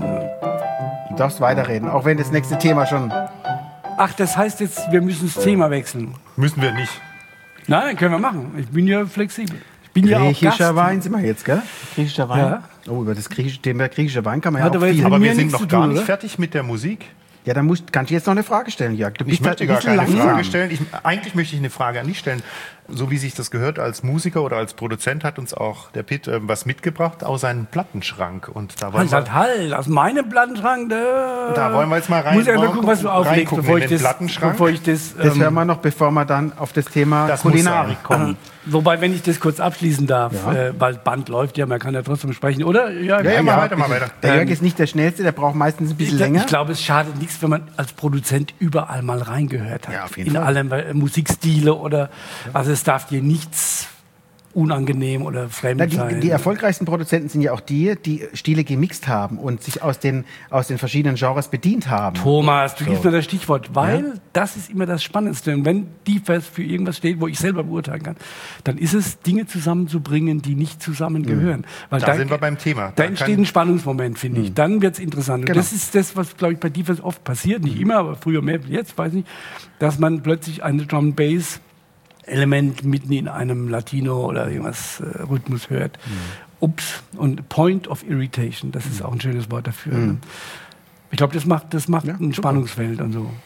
Du darfst weiterreden, auch wenn das nächste Thema schon... ach, das heißt jetzt, wir müssen das Thema wechseln. Müssen wir nicht. Nein, können wir machen. Ich bin ja flexibel. Ich bin ja auch Griechischer Gast. Wein sind wir jetzt, gell? Griechischer Wein. Ja. Oh, über das griechische Thema griechischer Wein kann man Hat ja auch aber jetzt viel. mit Aber mir wir sind nichts noch zu gar tun, nicht oder? fertig mit der Musik. Ja, dann musst, kannst du jetzt noch eine Frage stellen, Jörg. Du Ich bist da möchte ein gar bisschen keine langsam. Frage stellen. Ich, eigentlich möchte ich eine Frage an dich stellen. So wie sich das gehört, als Musiker oder als Produzent hat uns auch der Pitt äh, was mitgebracht aus seinem Plattenschrank. Und da wollen, Halt, wir, halt, halt, aus meinem Plattenschrank, da, da wollen wir jetzt mal rein. muss ich einfach wollen wir gucken, was du auflegst, reingucken bevor in ich, den das, Plattenschrank. bevor ich das... Das ähm, hören wir noch, bevor wir dann auf das Thema Das muss Kulinarik sein. kommen. Wobei, wenn ich das kurz abschließen darf, Ja. äh, weil Band läuft ja, man kann ja trotzdem sprechen, oder? Ja, Ja, ja, mal weiter, mal weiter. Der Ähm, Jörg ist nicht der Schnellste, der braucht meistens ein bisschen Ich, glaub- länger. ich glaube, es schadet nichts, wenn man als Produzent überall mal reingehört hat. Ja, auf jeden In Fall. allem äh, Musikstile oder, also es darf dir nichts unangenehm oder fremd Na, die, sein. die erfolgreichsten Produzenten sind ja auch die, die Stile gemixt haben und sich aus den, aus den verschiedenen Genres bedient haben. Thomas, du So. gibst mir das Stichwort, weil das ist immer das Spannendste. Und wenn D F S für irgendwas steht, wo ich selber beurteilen kann, dann ist es, Dinge zusammenzubringen, die nicht zusammengehören. Weil Da sind wir beim Thema. Da Da entsteht kann- ein Spannungsmoment, finde ich. Dann wird es interessant. Und Genau. das ist das, was, glaube ich, bei D F S oft passiert. Nicht immer, aber früher mehr, jetzt weiß ich nicht, dass man plötzlich eine Drum Bass Element mitten in einem Latino oder irgendwas äh, Rhythmus hört. Ups. Und Point of Irritation, das ist auch ein schönes Wort dafür. Ne? Ich glaube, das macht, das macht Ja, ein super. Spannungsfeld und so.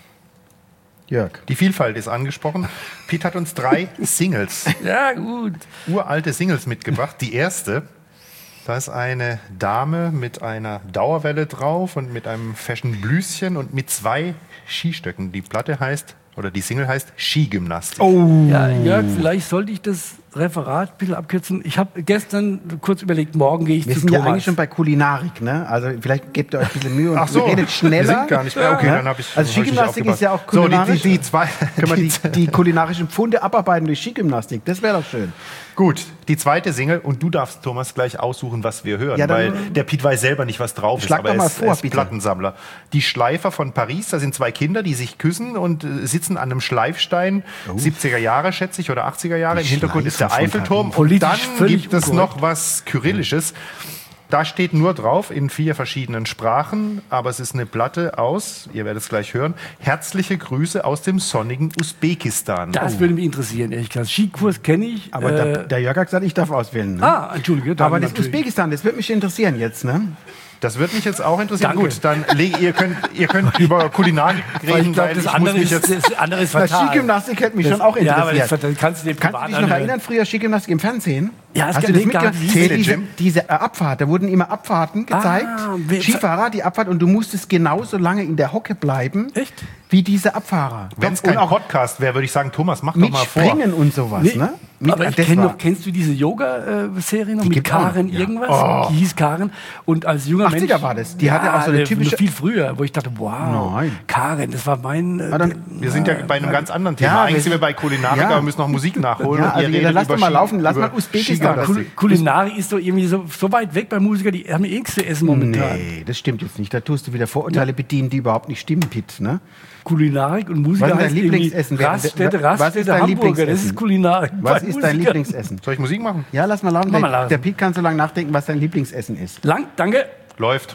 Jörg. Die Vielfalt ist angesprochen. Pitt hat uns drei Singles, Ja, gut. uralte Singles mitgebracht. Die erste, da ist eine Dame mit einer Dauerwelle drauf und mit einem Fashion Blüschen und mit zwei Skistöcken. Die Platte heißt, oder die Single heißt Skigymnastik. Oh. Ja, Jörg, vielleicht sollte ich das Referat ein bisschen abkürzen. Ich habe gestern kurz überlegt, morgen gehe ich Wir zu sind ja Thomas. eigentlich schon bei Kulinarik, ne? Also vielleicht gebt ihr euch ein bisschen Mühe und Ach so, ihr redet schneller. wir sind gar nicht mehr. Okay, Ja. dann habe ich Also hab ich nicht Skigymnastik ist ja auch aufgepasst. So, die, kulinarisch. die, die zwei, Können wir die, die, die kulinarischen Pfunde abarbeiten durch Skigymnastik? Das wäre doch schön. Gut, die zweite Single und du darfst, Thomas, gleich aussuchen, was wir hören, Ja, dann- weil der Piet weiß selber nicht, was drauf ist, Schlag aber doch er mal ist, vor, er ist bitte. Plattensammler. Die Schleifer von Paris, da sind zwei Kinder, die sich küssen und äh, sitzen an einem Schleifstein, siebziger Jahre schätze ich oder achtziger Jahre. Die Im Hintergrund ist der Schleifer von Eiffelturm Paris. und Politisch dann völlig gibt es unkorrekt. noch was Kyrillisches. Da steht nur drauf in vier verschiedenen Sprachen, aber es ist eine Platte aus, ihr werdet es gleich hören, herzliche Grüße aus dem sonnigen Usbekistan. Das würde mich interessieren, ehrlich gesagt. Skikurs kenne ich. Aber äh, der, der Jörg hat gesagt, ich darf auswählen. Ne? ah, entschuldige. dann Aber das natürlich. Usbekistan, das würde mich interessieren jetzt, ne? Das wird mich jetzt auch interessieren. Danke. Gut, dann leg, ihr könnt, ihr könnt über Kulinarik Weil reden, ich glaube, weil das, ich muss andere mich ist- jetzt... das andere ist Na, fatal. Skigymnastik hätte mich Das- schon auch Ja, aber interessiert. das, das kannst du dir Kannst du privat dich noch anhören. erinnern, früher Skigymnastik im Fernsehen? Ja, das Hast kann- du das nee, gar mitgemacht? nicht. Nee, Tele diese, Gym? diese äh, Abfahrt, da wurden immer Abfahrten gezeigt. Ah, wer- Skifahrer, die Abfahrt, und du musstest genauso lange in der Hocke bleiben, Echt? wie diese Abfahrer. Wenn es Und kein auch Podcast wäre, würde ich sagen, Thomas, mach doch mit mal vor. Springen und sowas, Nee, ne? Mit, aber ich das kenn war- noch, kennst du diese Yoga-Serie noch mit gibt's auch noch, Karen ja. irgendwas? Oh. Die hieß Karen. Und als junger achtziger Mensch... war das. Die hatte auch so eine äh, typische- Viel früher, wo ich dachte, wow, Nein. Karen, das war mein... Äh, Ah, dann- Wir sind ja bei einem ganz anderen Thema. Ja, Eigentlich wir sind wir sind- bei Kulinarik, Ja. aber wir müssen noch Musik nachholen. Ja, und also ihr dann redet lass doch über mal Ski- laufen, lass über mal Usbekistan. Skigymnastik. Kul Kulinarik ist doch irgendwie so, so weit weg bei Musikern, die haben nichts zu essen momentan. Nee, das stimmt jetzt nicht. Da tust du wieder Vorurteile bedienen, die überhaupt nicht stimmen, Pitt, ne? Kulinarik und Musiker Was ist dein heißt irgendwie Lieblingsessen? Wer- Raststätte, was ist Raststätte, dein Hamburger, das Lieblingsessen? ist Kulinarik. Was bei ist dein Musikern. Lieblingsessen? Soll ich Musik machen? Ja, lass mal laufen. Mach mal Der, laufen. der Piet kann so lange nachdenken, was sein Lieblingsessen ist. Lang, danke. Läuft.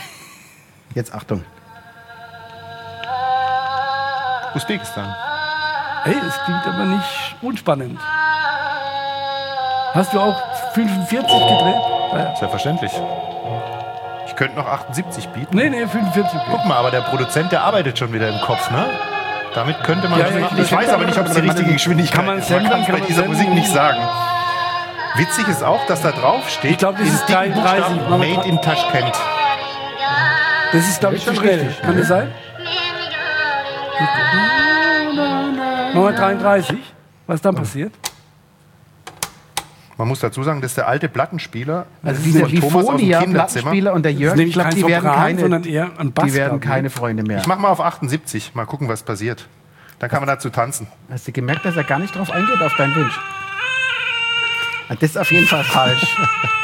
Jetzt Achtung. Usbekistan. Hey, das klingt aber nicht unspannend. Hast du auch fünfundvierzig gedreht? Ja. Selbstverständlich. Ich könnte noch achtundsiebzig bieten. Nee, nee, fünfundvierzig. Guck mal, aber der Produzent, der arbeitet schon wieder im Kopf, ne? Damit könnte man Ja, das ja, machen. ich- Ich weiß aber nicht, ob es die richtige Geschwindigkeit Kann man ist. Man senden, kann es kann bei man dieser senden. Musik nicht sagen. Witzig ist auch, dass da drauf steht, Ich glaub, das in ist dicken dreiunddreißig. Buchstaben, Made in Taschkent. Das ist, glaube ich, zu schnell. Kann das sein? Nummer dreiunddreißig. Was dann passiert? Man muss dazu sagen, das ist der alte Plattenspieler. Also dieser Bifonia-Plattenspieler und der Jörg, ich glaube, die werden keine, sondern eher ein Bass, die werden keine Freunde mehr. Ich mache mal auf achtundsiebzig. Mal gucken, was passiert. Dann kann man dazu tanzen. Hast du gemerkt, dass er gar nicht drauf eingeht, auf deinen Wunsch? Das ist auf jeden Fall falsch.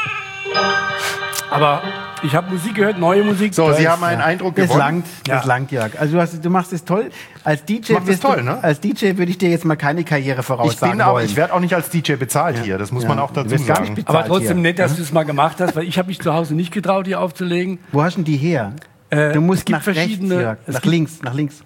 Aber ich habe Musik gehört, neue Musik. So, Sie haben einen Eindruck Das gewonnen. langt, das Ja. langt, Jörg. Also du, hast, du machst es toll. Als D J, mach das wirst toll, du, ne? als D J würde ich dir jetzt mal keine Karriere Ich voraussagen bin auch, wollen. ich werde auch nicht als D J bezahlt hier. Das muss Ja. man auch Du dazu wirst gar nicht sagen. bezahlt Aber trotzdem hier. nett, dass du es mal gemacht hast, weil ich habe mich zu Hause nicht getraut, die aufzulegen. Wo hast du denn die her? Äh, Du musst es gibt nach rechts, verschiedene- Jörg. es Nach gibt- links, nach links.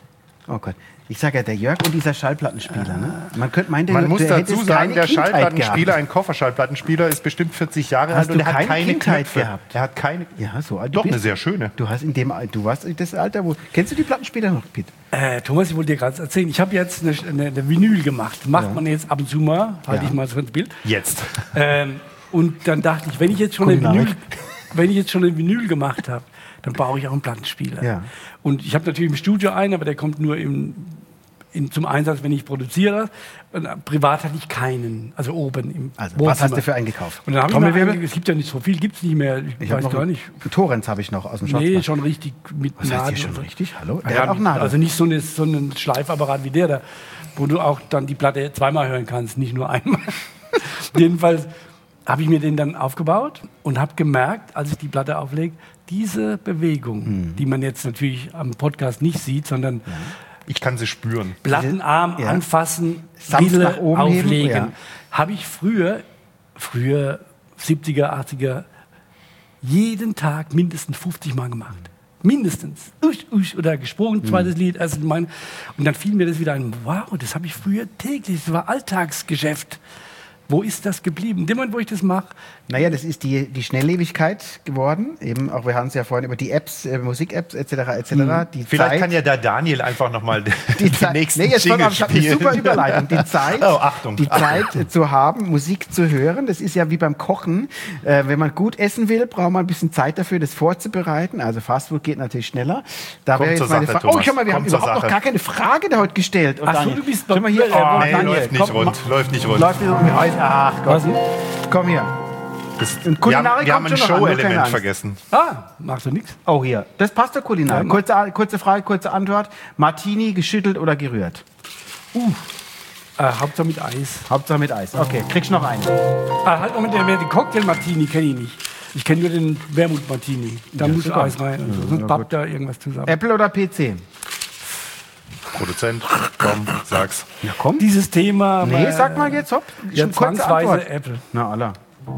Oh Gott. Ich sage ja, der Jörg und dieser Schallplattenspieler. Ne? Man könnte meinen, der, Man muss der dazu hätte sagen, keine der Kindheit Schallplattenspieler, gehabt. ein Kofferschallplattenspieler, ist bestimmt vierzig Jahre Hast alt und du er hat keine keine Kindheit Knöpfe. gehabt? Er hat keine. Ja, so alt. du Doch, bist. eine sehr schöne. Du hast in dem, du warst das Alter, wo. Kennst du die Plattenspieler noch, Piet? Äh, Thomas, ich wollte dir gerade erzählen, ich habe jetzt eine, eine, eine Vinyl gemacht. Macht man jetzt ab und zu mal, halte Ja. ich mal so ins Bild. Jetzt. Ähm, und dann dachte ich, wenn ich jetzt schon eine Kulinarik. Vinyl, wenn ich jetzt schon eine Vinyl gemacht habe, dann brauche ich auch einen Plattenspieler. Ja. Und ich habe natürlich im Studio einen, aber der kommt nur im, in, zum Einsatz, wenn ich produziere. Und privat hatte ich keinen, also oben im Also, Wohnzimmer. was hast du für einen gekauft? Und dann habe ich mir Trommelwirbel? einen, es gibt ja nicht so viel, gibt es nicht mehr. Ich, Ich habe weiß noch gar einen- nicht. Torrents habe ich noch aus dem Nee, Schwarzwald. schon richtig mit Was heißt Nadeln hier schon und so. richtig? Hallo? Der Ja, hat auch Nadeln. also nicht so, eine, so einen Schleifapparat wie der da, wo du auch dann die Platte zweimal hören kannst, nicht nur einmal. Jedenfalls habe ich mir den dann aufgebaut und habe gemerkt, als ich die Platte auflege, diese Bewegung, Hm. die man jetzt natürlich am Podcast nicht sieht, sondern Ich kann sie spüren. Plattenarm Ja. anfassen, Sanft Brille nach oben heben, auflegen, ja. habe ich früher, früher siebziger, achtziger, jeden Tag mindestens fünfzig Mal gemacht. Mindestens. Usch, usch, oder gesprungen, Hm. zweites Lied. Also mein, und dann fiel mir das wieder ein, wow, das habe ich früher täglich, das war Alltagsgeschäft. Wo ist das geblieben? In dem Moment, wo ich das mache, Naja, das ist die, die Schnelllebigkeit geworden. Eben auch, wir haben es ja vorhin über die Apps, äh, Musik-Apps et cetera et cetera. Die Vielleicht Zeit, kann ja der Daniel einfach nochmal die die Zeit, nächsten nee, jetzt schon, Jingle ich habe eine spielen. super Überleitung. Die Zeit, Oh, Achtung. die Zeit äh, zu haben, Musik zu hören, das ist ja wie beim Kochen. Äh, wenn man gut essen will, braucht man ein bisschen Zeit dafür, das vorzubereiten. Also Fastfood geht natürlich schneller. Da Komm wäre zur jetzt meine Sache, Frage. Oh, Thomas. schau mal, wir Komm haben zur überhaupt noch Sache. gar keine Frage da heute gestellt. Und Ach so, Daniel, du bist schau mal hier. bei- Oh, Nee, Daniel, läuft nicht komm, rund. ma- Läuft nicht rund. Läuft nicht rund. Ach Gott. Komm hier. Das, Und wir haben, Kulinarik wir haben kommt ein schon noch an, nur keine Show-Element Angst. vergessen. ah, machst du nichts. Oh, hier. Das passt der Kulinarik. Kurze, kurze Frage, kurze Antwort. Martini geschüttelt oder gerührt? Äh, Hauptsache mit Eis. Hauptsache mit Eis. Okay, kriegst noch einen. Ah, halt Moment, der, den Cocktail-Martini kenne ich nicht. Ich kenne nur den Wermut-Martini. Da muss super. Eis rein. Also, sonst bappt da irgendwas zusammen. Apple oder P C? Produzent, komm, sag's. Ja, komm. Dieses Thema. Nee, äh, sag mal jetzt, hopp. Ja, Schon kurze zwangsweise Antwort. Apple. Na, Allah.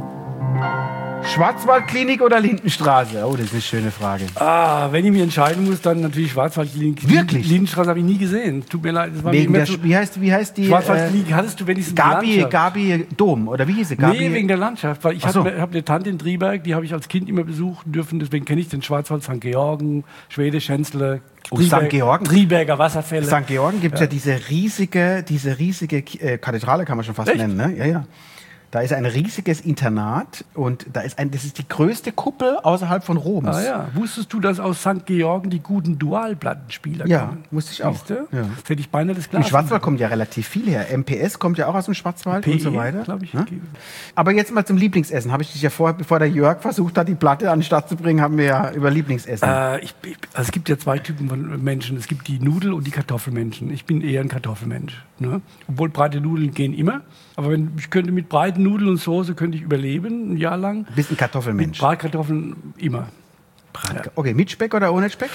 Schwarzwaldklinik oder Lindenstraße? Oh, das ist eine schöne Frage. Ah, wenn ich mich entscheiden muss, dann natürlich Schwarzwaldklinik. Wirklich? Lindenstraße habe ich nie gesehen. Tut mir leid. Das war Wegen mir der, immer zu- wie, heißt, wie heißt die? Äh, Schwarzwaldklinik hattest du wenigstens eine Gabi, Landschaft. Gabi Dom, oder wie hieß sie? Gabi, Nee, wegen der Landschaft. Weil ich Ach so. habe hab eine Tante in Triberg, die habe ich als Kind immer besuchen dürfen. Deswegen kenne ich den Schwarzwald, Sankt Georgen, Schwede, Schänzle, Oh, Sankt Georgen? Triberger Wasserfälle. Sankt Georgen gibt es ja. diese riesige, diese riesige äh, Kathedrale, kann man schon fast Echt? nennen. Ne? Ja, ja. Da ist ein riesiges Internat und da ist ein, das ist die größte Kuppel außerhalb von Roms. Ah ja, wusstest du, dass aus Sankt Georgen die guten Dualplattenspieler Ja, kommen? wusste ich auch. Siehste? Ja. Das hätte ich beinahe das Im Glas. Schwarzwald kommt ja relativ viel her. M P S kommt ja auch aus dem Schwarzwald P E, und so weiter. glaub ich. Ne? Aber jetzt mal zum Lieblingsessen. Habe ich dich ja vorher, bevor der Jörg versucht hat, die Platte an den Start zu bringen, haben wir ja über Lieblingsessen. Äh, ich, ich, also es gibt ja zwei Typen von Menschen. Es gibt die Nudel- und die Kartoffelmenschen. Ich bin eher ein Kartoffelmensch. Ne? Obwohl breite Nudeln gehen immer. Aber wenn, ich könnte mit breiten Nudeln und Soße könnte ich überleben, ein Jahr lang. Bist ein Kartoffelmensch. Mit Bratkartoffeln immer. Okay, mit Speck oder ohne Speck?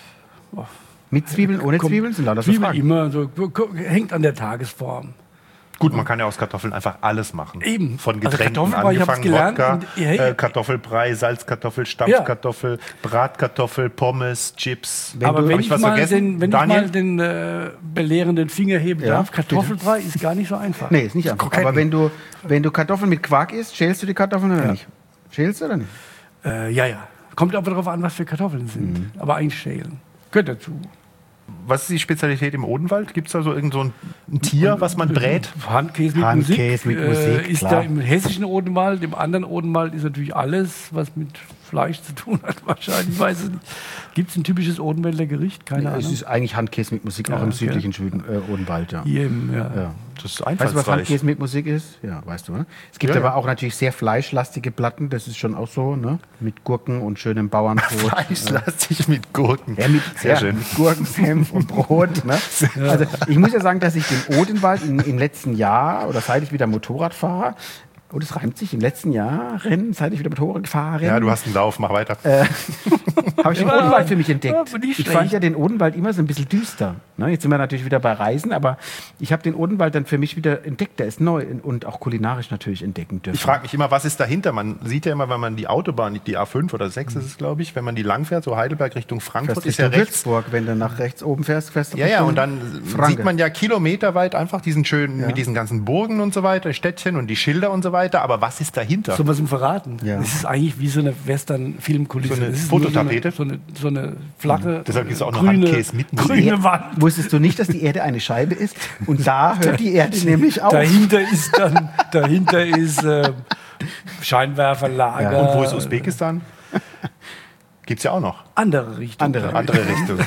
Mit Zwiebeln, ohne Komm, Zwiebeln? Sind lauter so Zwiebeln Fragen. immer. So, hängt an der Tagesform. Gut, man kann ja aus Kartoffeln einfach alles machen. Eben. Von Also Getränken Kartoffelbrei, ich hab's angefangen, gelernt Wodka, und, hey, äh, Kartoffelbrei, Salzkartoffel, Stampfkartoffel, Bratkartoffel, Pommes, Chips. Aber Hab wenn ich ich, was mal vergessen? den, wenn ich Daniel? mal den äh, belehrenden Finger heben Ja, darf, Kartoffelbrei ist gar nicht so einfach. Nee, ist nicht einfach. Kroketten. Aber wenn du, wenn du Kartoffeln mit Quark isst, schälst du die Kartoffeln oder nicht? Schälst du oder nicht? Äh, ja, ja. Kommt aber darauf an, was für Kartoffeln sind. Mhm. Aber eigentlich schälen. Gehört dazu. Was ist die Spezialität im Odenwald? Gibt es da so irgend so ein, ein Tier, was man brät? Handkäse mit Handkäse Musik. mit Musik, äh, ist klar. da im hessischen Odenwald, im anderen Odenwald ist natürlich alles, was mit Fleisch zu tun hat, wahrscheinlich. Ich weiß es nicht. Gibt es ein typisches Odenwälder Gericht? Keine Es Ahnung. ist eigentlich Handkäse mit Musik, auch Ja, im okay. südlichen Schweden, äh, Odenwald. Ja. Hier im, ja. Ja. Das ist Weißt du, was einfallsreich. Handkäse mit Musik ist? Ja, weißt du, ne? Es gibt Ja, aber ja. auch natürlich sehr fleischlastige Platten, das ist schon auch so, ne? Mit Gurken und schönem Bauernbrot. Fleischlastig mit Gurken. Ja, mit, Sehr ja, schön. mit Gurken, Senf und Brot. Ne? Also ich muss ja sagen, dass ich den Odenwald im, im letzten Jahr oder seit ich wieder Motorrad fahre, oh, das reimt sich, im letzten Jahr, Rennen, seit ich wieder Motorrad fahre, Ja, du hast einen Lauf, mach weiter. habe ich den Ja, Odenwald für mich entdeckt. ja, aber nicht ich schlecht. fand ja den Odenwald immer so ein bisschen düster. Ne? Jetzt sind wir natürlich wieder bei Reisen, aber ich habe den Odenwald dann für mich wieder entdeckt. Der ist neu und auch kulinarisch natürlich entdecken dürfen. Ich frage mich immer, was ist dahinter? Man sieht ja immer, wenn man die Autobahn, die A fünf oder sechs ist es, glaube ich, wenn man die langfährt, so Heidelberg Richtung Frankfurt, Fährst ist ja Richtung rechts. Würzburg, wenn du nach rechts oben fährst, fährst du Ja, ja, Richtung und dann Franke. sieht man ja kilometerweit einfach diesen schönen, Ja. mit diesen ganzen Burgen und so weiter, Städtchen und die Schilder und so weiter. Aber was ist dahinter? Sollen wir es ihm verraten? Ja. Das ist eigentlich wie so eine Western-Filmkulisse. So eine Das ist nur Fototapete? So eine, so eine, so eine flache, Deshalb gibt's auch noch grüne, Handkäse mit Musik. grüne Wand. Wusstest du nicht, dass die Erde eine Scheibe ist? Und da hört die Erde nämlich auf. Dahinter ist dann, dahinter ist äh, Scheinwerferlager. Ja. Und wo ist Usbekistan? Gibt's ja auch noch. Andere Richtung. Andere. Andere Richtung.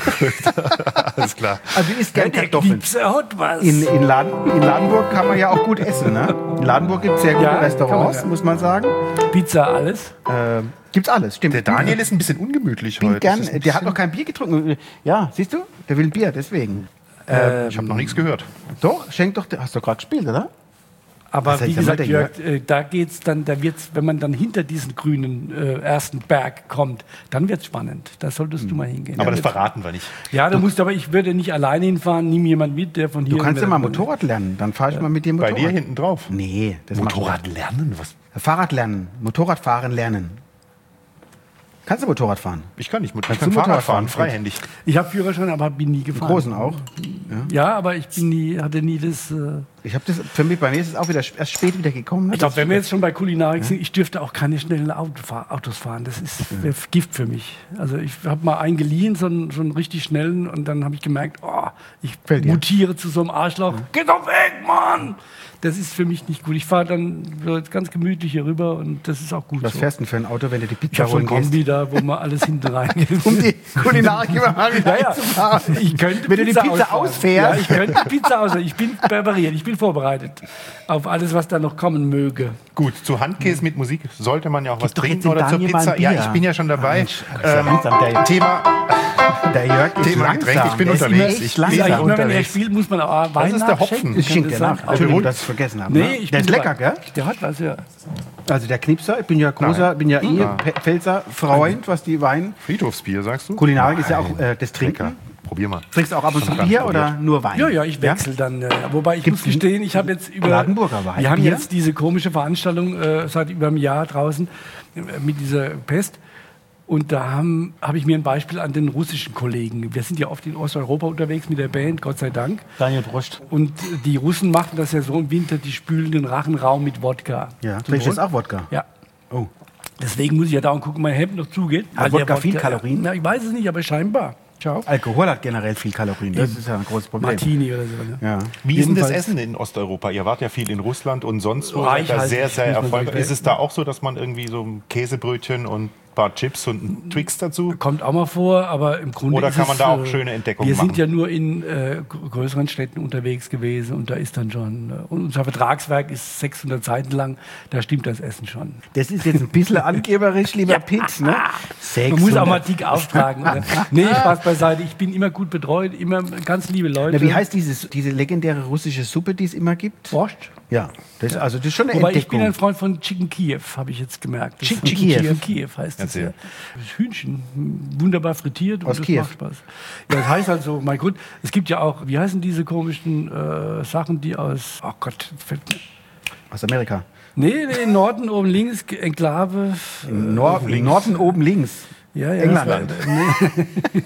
Alles klar. Also isst Ja, gern der Kartoffeln. Knipse hat was. In, in, Laden, in Ladenburg kann man ja auch gut essen. Ne? In Ladenburg gibt es sehr gute Ja, Restaurants, kann man, ja. muss man sagen. Pizza, alles. Äh, gibt's alles, stimmt. Der Daniel ist ein bisschen ungemütlich bin heute. gern, Das ist ein der hat bisschen- noch kein Bier getrunken. Ja, siehst du? Der will Bier, deswegen. Äh, ich habe noch nichts gehört. Doch, schenk doch. Hast du gerade gespielt, oder? Aber Das heißt wie ja gesagt, mal, der Jörg, äh, da geht's dann, da wird's, wenn man dann hinter diesen grünen äh, ersten Berg kommt, dann wird's spannend. Da solltest du mal hingehen. Aber ja, das verraten wir nicht. ja, da musst du, aber ich würde nicht alleine hinfahren, nimm jemand mit, der von hier. Du kannst ja mal mit- Motorrad lernen. Dann fahre ich mal mit dir Bei Motorrad. dir hinten drauf. Nee, das mach ich Motorrad lernen? Was? nicht. Fahrrad lernen. Motorradfahren lernen. Kannst du Motorrad fahren? Ich kann nicht. Ich Kannst kann du Fahrrad Motorrad fahren, fahren? freihändig. Ich habe Führerschein, aber bin nie gefahren. Großen auch. Ja, aber ich bin nie, hatte nie das. Äh Ich habe das, für mich, bei mir ist es auch wieder sp- erst spät wieder gekommen. Ne? ich glaube, wenn wir jetzt schon bei Kulinarik sind, ich dürfte auch keine schnellen Autofahr Autos fahren. Das ist wär Gift für mich. Also ich habe mal einen geliehen, so einen, so einen richtig schnellen, und dann habe ich gemerkt, oh, ich Fällt dir. mutiere zu so einem Arschloch. Geh doch weg, Mann! Das ist für mich nicht gut. Ich fahre dann so jetzt ganz gemütlich hier rüber und das ist auch gut Was so. fährst du denn für ein Auto, wenn du die Ich Pizza habe so ein holen gehst? Kombi da, wo man alles hinten reingeht. Um die Kulinarik immer mal wieder Ja, ja. einzufahren. Ich könnte Wenn du die Pizza ausfahren. ausfährst. Ja, ich könnte die Pizza ausfahren. Ich bin präpariert, ich bin vorbereitet auf alles, was da noch kommen möge. Gut, zu Handkäse mit Musik sollte man ja auch was doch jetzt trinken dem oder zur Daniel mal Pizza. ein Ja, Bier. ich bin ja schon dabei. Mensch, das ist ja ähm, langsam, der- Thema, Der Jörg ist Thema langsam. Getränk, ich bin Der ist unterwegs. immer Ich echt bin Ja, Ja, langsam. immer wenn er unterwegs. spielt, muss man auch Wein ist der Hopfen. nachschenken. Ich schenke Kann dir das nach. sein? Entschuldigung, beruhigt. dass ich es vergessen habe. Nee, ne? ich Der bin ist lecker, dabei. gell? Der hat was, ja. Also der Knipser, ich bin ja großer, bin ja eh Pe- Pfälzer Freund, was die Wein. Friedhofsbier, sagst du? Kulinarik ist ja auch äh, das Lecker. Trinken. Probier mal. Trinkst du auch ab und Schon zu gar Bier nicht oder probiert. nur Wein? Ja, ja, ich wechsle dann. Äh, wobei ich Gibt's muss gestehen, ich habe jetzt über. Ladenburger Wein? Wir haben Bier? jetzt diese komische Veranstaltung äh, seit über einem Jahr draußen äh, mit dieser Pest. Und da habe hab ich mir ein Beispiel an den russischen Kollegen. Wir sind ja oft in Osteuropa unterwegs mit der Band, Gott sei Dank. Daniel Brust. Und die Russen machen das ja so im Winter, die spülen den Rachenraum mit Wodka. Ja, Zum trinkst du Wohl. jetzt auch Wodka? Ja. Oh. Deswegen muss ich ja dauernd gucken, mein Hemd noch zugeht. Hat Weil der Wodka viel Kalorien? Ja, ich weiß es nicht, aber scheinbar. Ciao. Alkohol hat generell viel Kalorien. Das ist ja ein großes Problem. Martini oder so. Ne? Ja. Wie ist denn das Jedenfalls- Essen in Osteuropa? Ihr wart ja viel in Russland und sonst wo. Reichhaltig, Seid da sehr, sehr muss man erfolgreich. sagen. Ist es da auch so, dass man irgendwie so ein Käsebrötchen und ein paar Chips und ein Twix dazu? Kommt auch mal vor, aber im Grunde Oder ist kann es, man da auch äh, schöne Entdeckungen Wir sind machen? ja nur in äh, gr- größeren Städten unterwegs gewesen und da ist dann schon, äh, und unser Vertragswerk ist sechshundert Seiten lang, da stimmt das Essen schon. Das ist jetzt ein bisschen angeberisch, lieber Pitt. Ne? Man muss auch mal sechshundert. dick auftragen. Oder? Nee, Spaß beiseite, ich bin immer gut betreut, immer ganz liebe Leute. Na, wie heißt dieses, diese legendäre russische Suppe, die es immer gibt? Borscht? Ja, das, also das ist schon eine Wobei ich bin Entdeckung. ein Freund von Chicken Kiew, habe ich jetzt gemerkt. Das Chicken ist- Kiew. Chicken Kiew heißt das. Erzähl. Ja. Das Hühnchen, wunderbar frittiert und Aus das Kiew. macht Spaß. Ja, das heißt also, mein Gott, es gibt ja auch, wie heißen diese komischen äh, Sachen, die aus, oh Gott, fällt mir. Aus Amerika. Nee, nee, im Norden oben links, Enklave. Im Nord Im Norden oben links. Ja, ja. England. das war- Nee.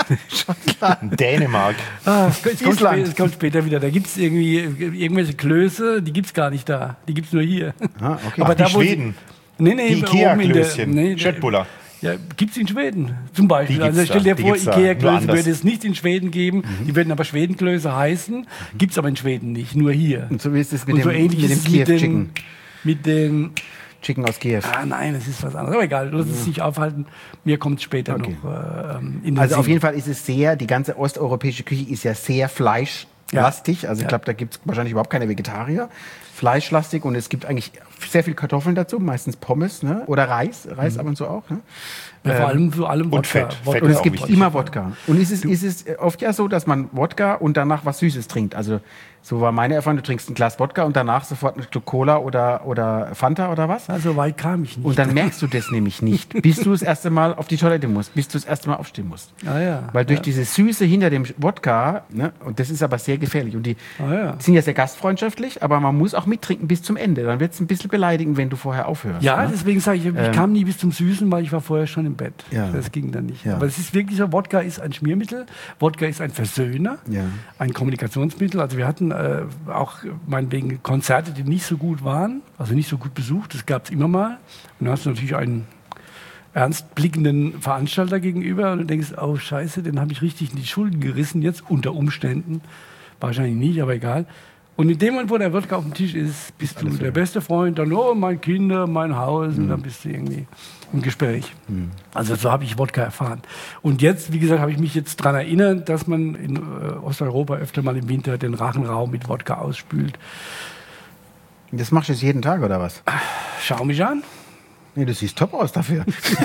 Dänemark. Ah, es, kommt Island. später, es kommt später wieder. Da gibt es irgendwie irgendwelche Klöße, die gibt es gar nicht da. Die gibt es nur hier. Ah, okay. Aber Ach, die da, wo sie- Schweden. Nee, nee, Die oben in der- Ikea-Klößchen. nee, Schöttbuller. Ja, gibt es in Schweden zum Beispiel. Die Also gibt's stell dir da, die vor, gibt's da, nur Ikea-Klöße anders. würde es nicht in Schweden geben. Mhm. Die würden aber Schwedenklöße heißen. Gibt es aber in Schweden nicht, nur hier. Und so wie ist es mit Und so dem, ähnlich mit ist dem es mit Kiew den, Chicken. mit den... Chicken aus Kiew. Ah nein, das ist was anderes. Aber egal, lass es nicht aufhalten. Mir kommt es später Okay. noch äh, in den Also auf Sinn. jeden Fall ist es sehr, die ganze osteuropäische Küche ist ja sehr fleischlastig. Also ich Ja. glaube, da gibt es wahrscheinlich überhaupt keine Vegetarier. Fleischlastig und es gibt eigentlich sehr viel Kartoffeln dazu, meistens Pommes, ne? Oder Reis, Reis ab und zu auch. Ne? Ja, vor allem vor allem Wodka. Fett. Wodka. Fett Und ist es auch gibt wichtig. immer Wodka. Und ist es, ist es oft ja so, dass man Wodka und danach was Süßes trinkt. Also so war meine Erfahrung, du trinkst ein Glas Wodka und danach sofort ein Stück Cola oder, oder Fanta oder was. Also weit kam ich nicht. Und dann merkst du das nämlich nicht, bis du das erste Mal auf die Toilette musst, bis du das erste Mal aufstehen musst. Ah, ja. Weil durch ja. diese Süße hinter dem Wodka, ne, und das ist aber sehr gefährlich. Und die Ah, ja. sind ja sehr gastfreundschaftlich, aber man muss auch mittrinken bis zum Ende. Dann wird es ein bisschen beleidigend, wenn du vorher aufhörst. Ja, ne? deswegen sage ich, ich Ähm. kam nie bis zum Süßen, weil ich war vorher schon im Bett. Ja. Das ging dann nicht. Ja. Aber es ist wirklich so, Wodka ist ein Schmiermittel, Wodka ist ein Versöhner, Ja. ein Kommunikationsmittel. Also wir hatten äh, auch meinetwegen Konzerte, die nicht so gut waren, also nicht so gut besucht, das gab es immer mal. Und dann hast du natürlich einen ernst blickenden Veranstalter gegenüber und du denkst, oh scheiße, den habe ich richtig in die Schulden gerissen jetzt, unter Umständen. Wahrscheinlich nicht, aber egal. Und in dem Moment, wo der Wodka auf dem Tisch ist, bist du der beste Freund, dann, oh, mein Kinder, mein Haus, und dann bist du irgendwie im Gespräch. Also so habe ich Wodka erfahren. Und jetzt, wie gesagt, habe ich mich jetzt daran erinnert, dass man in äh, Osteuropa öfter mal im Winter den Rachenraum mit Wodka ausspült. Das machst du jetzt jeden Tag, oder was? Schau mich an. Nee, du siehst top aus dafür.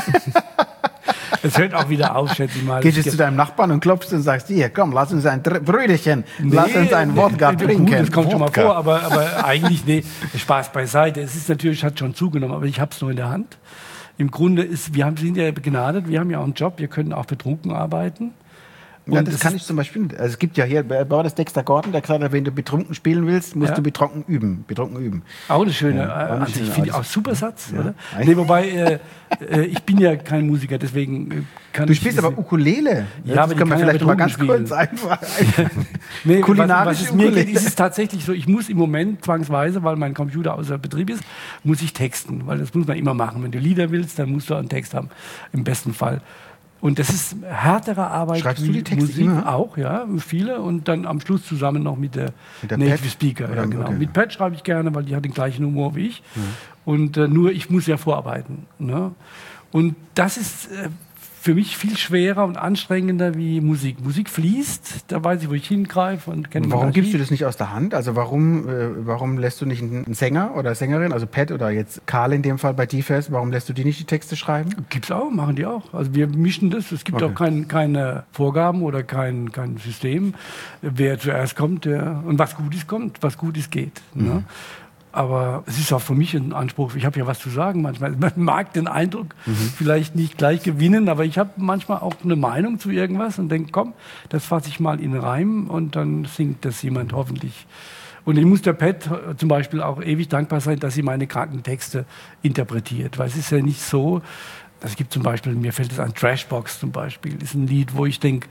Es hört auch wieder auf, schätze ich mal. Gehst Es jetzt zu gibt- deinem Nachbarn und klopfst und sagst, hier, komm, lass uns ein Dr- Brüderchen, lass Nee, uns einen Wodka nee, trinken. Gut, das kommt schon mal Wodka. vor, aber, aber eigentlich, nee, Spaß beiseite. Es ist natürlich, hat schon zugenommen, aber ich habe es nur in der Hand. Im Grunde ist, wir haben, sind ja begnadet, wir haben ja auch einen Job, wir können auch betrunken arbeiten. Ja, Und das es kann ist- ich zum Beispiel nicht. Also es gibt ja hier, wer war das Dexter Gordon, der gesagt hat, wenn du betrunken spielen willst, musst Ja. du betrunken üben. Betrunken üben. Auch eine schöne, Ja, auch eine äh, Ansicht, schöne finde ich auch Ansicht. super Satz, Ja. oder? Eigentlich- Nee, wobei, äh, äh, ich bin ja kein Musiker, deswegen äh, kann Du ich... spielst diese- aber Ukulele. Ja, das aber die können wir kann ja vielleicht mal ganz betrunken kurz spielen. einfach. Nee, Kulinarische was, was es mir Ukulele. geht, ist es tatsächlich so, ich muss im Moment zwangsweise, weil mein Computer außer Betrieb ist, muss ich texten, weil das muss man immer machen. Wenn du Lieder willst, dann musst du einen Text haben, im besten Fall. Und das ist härtere Arbeit Schreibst wie du die Texte Musik immer? auch, ja, viele. Und dann am Schluss zusammen noch mit der, Mit der Native Pat? Speaker. Oder- Ja, genau. okay. Mit Pat schreibe ich gerne, weil die hat den gleichen Humor wie ich. Und äh, nur ich muss ja vorarbeiten. Ne? Und das ist äh, für mich viel schwerer und anstrengender wie Musik. Musik fließt, da weiß ich, wo ich hingreife und kenne Warum mein gibst du Archiv. das nicht aus der Hand? Also warum, äh, warum lässt du nicht einen Sänger oder Sängerin, also Pat oder jetzt Karl in dem Fall bei D-Fest, warum lässt du die nicht die Texte schreiben? Gibt's auch, machen die auch. Also wir mischen das. Es gibt Okay. auch kein, keine Vorgaben oder kein, kein System. Wer zuerst kommt, der und was gut ist, kommt, was gut ist, geht. Ne? Aber es ist auch für mich ein Anspruch. Ich habe ja was zu sagen manchmal. Man mag den Eindruck vielleicht nicht gleich gewinnen, aber ich habe manchmal auch eine Meinung zu irgendwas und denke, komm, das fasse ich mal in Reim und dann singt das jemand hoffentlich. Und ich muss der Pat zum Beispiel auch ewig dankbar sein, dass sie meine kranken Texte interpretiert. Weil es ist ja nicht so, es gibt zum Beispiel, mir fällt es an, Trashbox zum Beispiel, ist ein Lied, wo ich denke,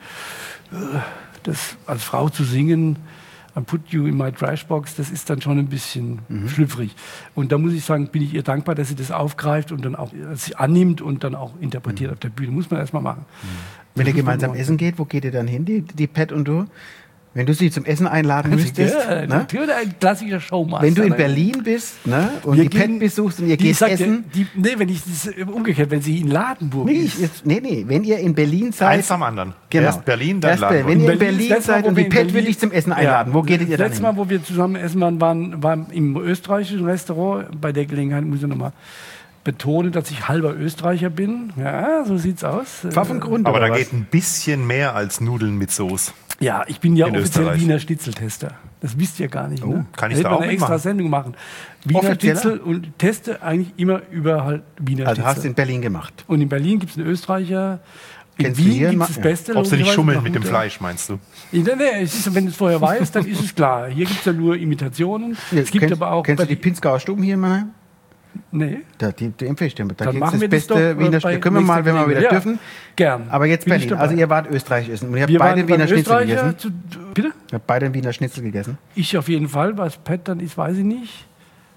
das als Frau zu singen, I put you in my Trashbox, das ist dann schon ein bisschen schlüpfrig. Und da muss ich sagen, bin ich ihr dankbar, dass sie das aufgreift und dann auch äh, sie annimmt und dann auch interpretiert auf der Bühne. Muss man erstmal machen. Wenn Das ihr muss man gemeinsam machen. essen geht, wo geht ihr dann hin, die, die Pat und du? Wenn du sie zum Essen einladen müsstest, Ja, ne? natürlich ein klassischer Showmaster. Wenn du in ne? Berlin bist, ne? und Wir die Pat gehen- besuchst und ihr Die geht sagt, essen. Die, nee, wenn ich das äh, umgekehrt, wenn sie in Ladenburg Nee, ist. ich, jetzt, nee, nee, wenn ihr in Berlin seid. Eins am anderen. Genau. Erst Berlin, dann Erst Ladenburg. Wenn ihr in Berlin- Berlin das letzte Mal, seid wo und wir die in Pat Berlin- will dich zum Essen einladen, wo geht ihr Das dann letzte hin? Mal, wo wir zusammen essen waren, waren, waren im österreichischen Restaurant. Bei der Gelegenheit muss ich nochmal betonen, dass ich halber Österreicher bin. Ja, so sieht's aus. Pfaffengrund Aber oder da was? geht ein bisschen mehr als Nudeln mit Soße. Ja, ich bin ja In offiziell Österreich. Wiener Schnitzeltester. Das wisst ihr gar nicht. Ne? kann ich hätte da man auch eine extra mitmachen? Sendung machen. Wiener Offizieller? Schnitzel und teste eigentlich immer über halt Wiener Also hast du Schnitzel. in Berlin gemacht. Und in Berlin gibt es einen Österreicher. In Kennst du Wien hier gibt ma- es das ja. Beste. Ob sie nicht logischerweise, schummeln noch mit dem gute. Fleisch, meinst du? Nee, nee, es ist, wenn du es vorher weißt, dann ist es klar. Hier gibt es ja nur Imitationen. es gibt kennst, aber auch. kennst du bei die Pinzgauer Stuben hier in Mannheim? Nee. Da, die, die empfehle ich dir. Da Dann gibt's machen das wir das beste doch, äh, Wiener bei Stück. Können wir mal, wenn wir wieder nächster dürfen. Gern. Aber jetzt Bin ich Berlin. dabei. Also ihr wart Österreich essen. Und ihr habt Wir beide waren Wiener beim Schnitzel Österreicher gegessen. Zu, bitte? Ihr habt beide einen Wiener Schnitzel gegessen. Ich auf jeden Fall. Was Pat dann ist, weiß ich nicht.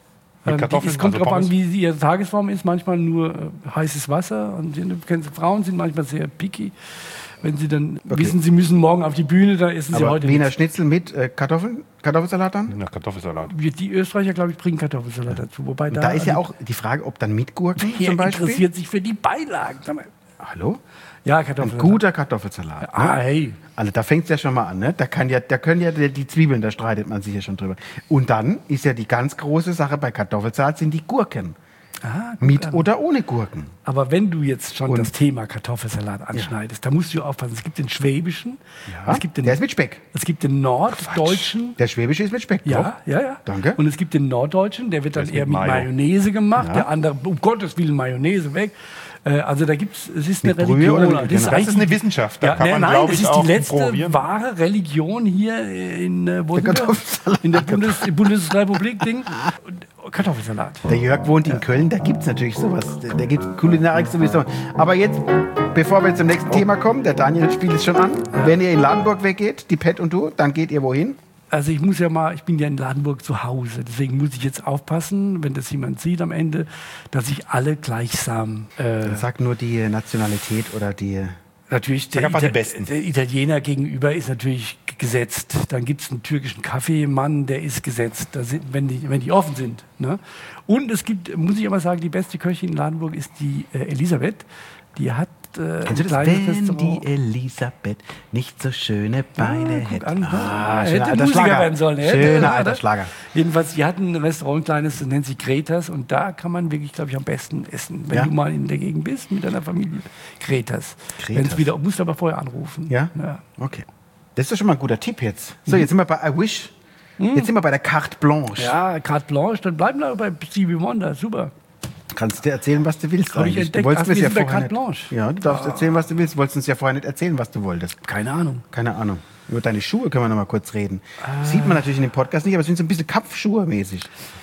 Mit Kartoffeln, es kommt also darauf an, Pommes? wie sie ihre Tagesform ist. Manchmal nur äh, heißes Wasser. Und du kennst, Frauen sind manchmal sehr picky. Wenn sie dann Okay. wissen, sie müssen morgen auf die Bühne, dann essen sie Aber heute Wiener nichts. Schnitzel mit äh, Kartoffeln, Kartoffelsalat dann? Na, Kartoffelsalat. Wir- Die Österreicher, glaube ich, bringen Kartoffelsalat dazu. Wobei Da ist ja also, auch die Frage, ob dann mit Gurken wer zum Beispiel. interessiert sich für die Beilagen. Sag mal. Hallo? Ja, Ein Kartoffelsalat. guter Kartoffelsalat. Ah, Ne? hey. Also da fängt es ja schon mal an. Ne? Da, kann ja, da können ja die, die Zwiebeln, da streitet man sich ja schon drüber. Und dann ist ja die ganz große Sache bei Kartoffelsalat sind die Gurken. Ah, guck Mit an. oder ohne Gurken. Aber wenn du jetzt schon Und- das Thema Kartoffelsalat anschneidest, da musst du aufpassen. Es gibt den schwäbischen, Ja, es gibt den, der ist mit Speck. es gibt den norddeutschen. Der schwäbische ist mit Speck. Ja, doch. ja, ja. Danke. Und es gibt den norddeutschen, der wird dann ist eher mit mit Mayo. Mayonnaise gemacht. Ja. Der andere, um Gottes Willen, Mayonnaise weg. Äh, Also da gibt es, es ist eine Mit Brühe Religion. oder mit- Das ist eigentlich- eine Wissenschaft. Da Ja, kann nein, man, nein, glaube das ich, ist auch die letzte probieren. wahre Religion hier in, äh, wo Der sind wir? Kartoffelsalat. in der Bundes Bundesrepublik-Ding. Und Kartoffelsalat. Der Jörg wohnt in Köln, da gibt es natürlich sowas. Da, da gibt es Kulinarik sowieso. Aber jetzt, bevor wir zum nächsten Thema kommen, der Daniel spielt es schon an. Wenn ihr in Ladenburg weggeht, die Pet und du, dann geht ihr wohin? Also ich muss ja mal, ich bin ja in Ladenburg zu Hause, deswegen muss ich jetzt aufpassen, wenn das jemand sieht am Ende, dass ich alle gleichsam, äh, Sag nur die Nationalität oder die... natürlich der, Sag einfach die Ita- Besten. der Italiener gegenüber ist natürlich g- gesetzt. Dann gibt es einen türkischen Kaffeemann, der ist gesetzt, da sind, wenn, die, wenn die offen sind. Ne? Und es gibt, muss ich aber sagen, die beste Köchin in Ladenburg ist die äh, Elisabeth. Die hat äh, Kennst du das? kleines Wenn Restaurant. die Elisabeth nicht so schöne Beine guck hätte. an. Ah, Hätte schöner alter Musiker Schlager. werden sollen, hätte, Schöner oder? alter Schlager. Jedenfalls, die hatten ein Restaurant, ein kleines, das nennt sich Kretas. Und da kann man wirklich, glaube ich, am besten essen. Wenn Ja? du mal in der Gegend bist mit deiner Familie. Kretas. Kretas. Wenn's wieder, musst du aber vorher anrufen. Ja? ja. Okay. Das ist doch schon mal ein guter Tipp jetzt. So, jetzt sind wir bei I Wish. Jetzt sind wir bei der Carte Blanche. Ja, Carte Blanche, dann bleiben wir bei Stevie Wonder. Super. Kannst du dir erzählen, was du willst? Hab ich eigentlich? entdeckt. Du wolltest Ach, mir's wir ja sind bei vorher Carte nicht. Blanche. Ja, du darfst erzählen, was du willst. Du wolltest uns ja vorher nicht erzählen, was du wolltest. Keine Ahnung. Keine Ahnung. Über deine Schuhe können wir noch mal kurz reden. Sieht man natürlich in dem Podcast nicht, aber es sind so ein bisschen Kampfschuhe mäßig.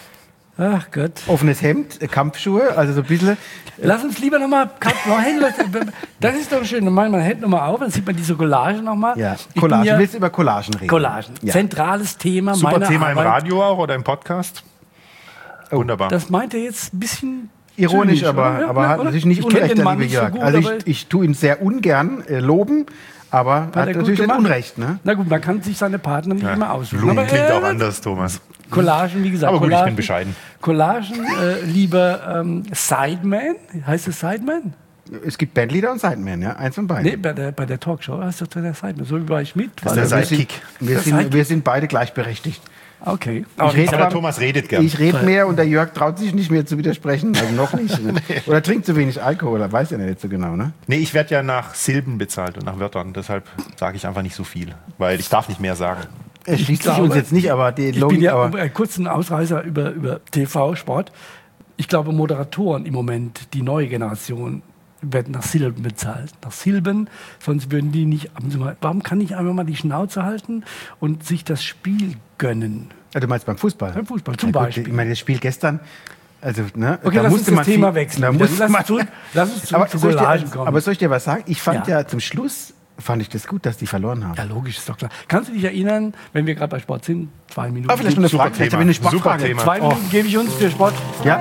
Ach Gott. Offenes Hemd, äh, Kampfschuhe, also so ein bisschen. Lass uns lieber nochmal Carte Blanche. Das ist doch schön. Dann machen wir das Hemd nochmal auf, dann sieht man diese Collage nochmal. Ja, Collagen. Du willst über Collagen reden. Collagen. Ja. Zentrales Thema Super meiner Thema im Arbeit. Radio auch oder im Podcast. Wunderbar. Das meint er jetzt ein bisschen Ironisch, zynisch, aber, oder? aber Ja, hat oder? natürlich nicht Ich kenn Unrecht, den der Mann liebe nicht so Jörg. gut, also aber ich, ich tue ihn sehr ungern äh, loben, aber hat hat er gut natürlich nicht gemacht. Unrecht. Ne? Na gut, man kann sich seine Partner nicht immer aussuchen. Blumen Aber, klingt äh, auch anders, Thomas. Collagen, wie gesagt. Aber gut, ich Collagen, bin bescheiden. Collagen, äh, lieber ähm, Sideman. Heißt es Sideman? Es gibt Bandleader und Sidemen, ja, eins von beiden. Nee, bei der, bei der Talkshow heißt das der Sideman. So wie war ich mit. Das ist der wir, sind, Sidekick. wir, Der sind, Sidekick? wir sind beide gleichberechtigt. Okay. Ich rede Aber zwar- Thomas redet gern. Ich rede mehr und der Jörg traut sich nicht mehr zu widersprechen, also noch nicht. Ne? Oder trinkt zu wenig Alkohol, er weiß ja nicht so genau. Ne? Nee, ich werde ja nach Silben bezahlt und nach Wörtern. Deshalb sage ich einfach nicht so viel, weil ich darf nicht mehr sagen. Er schließt sich glaube, uns jetzt nicht, aber die Ich bin Logik... ja aber einen kurzen Ausreißer über, über T V, Sport. Ich glaube, Moderatoren im Moment, die neue Generation, werden nach Silben bezahlt. Nach Silben, sonst würden die nicht... Warum kann ich einfach mal die Schnauze halten und sich das Spiel gönnen? Ja, du meinst beim Fußball? Beim Fußball, zum Ja, gut, Beispiel. Ich meine, das Spiel gestern... Also, ne, Okay, da lass musste uns man das Thema viel- wechseln. Da Dann musste lass, man, uns zurück, lass uns zurück aber, zu soll ich Collagen dir, kommen. aber soll ich dir was sagen? Ich fand Ja. ja, zum Schluss, fand ich das gut, dass die verloren haben. ja, logisch, ist doch klar. Kannst du dich erinnern, wenn wir gerade bei Sport sind, zwei Minuten. Ah, vielleicht noch eine Super Frage, vielleicht Thema. habe ich eine Super Sportfrage. Thema. Zwei Minuten gebe ich uns für Sport. Ja?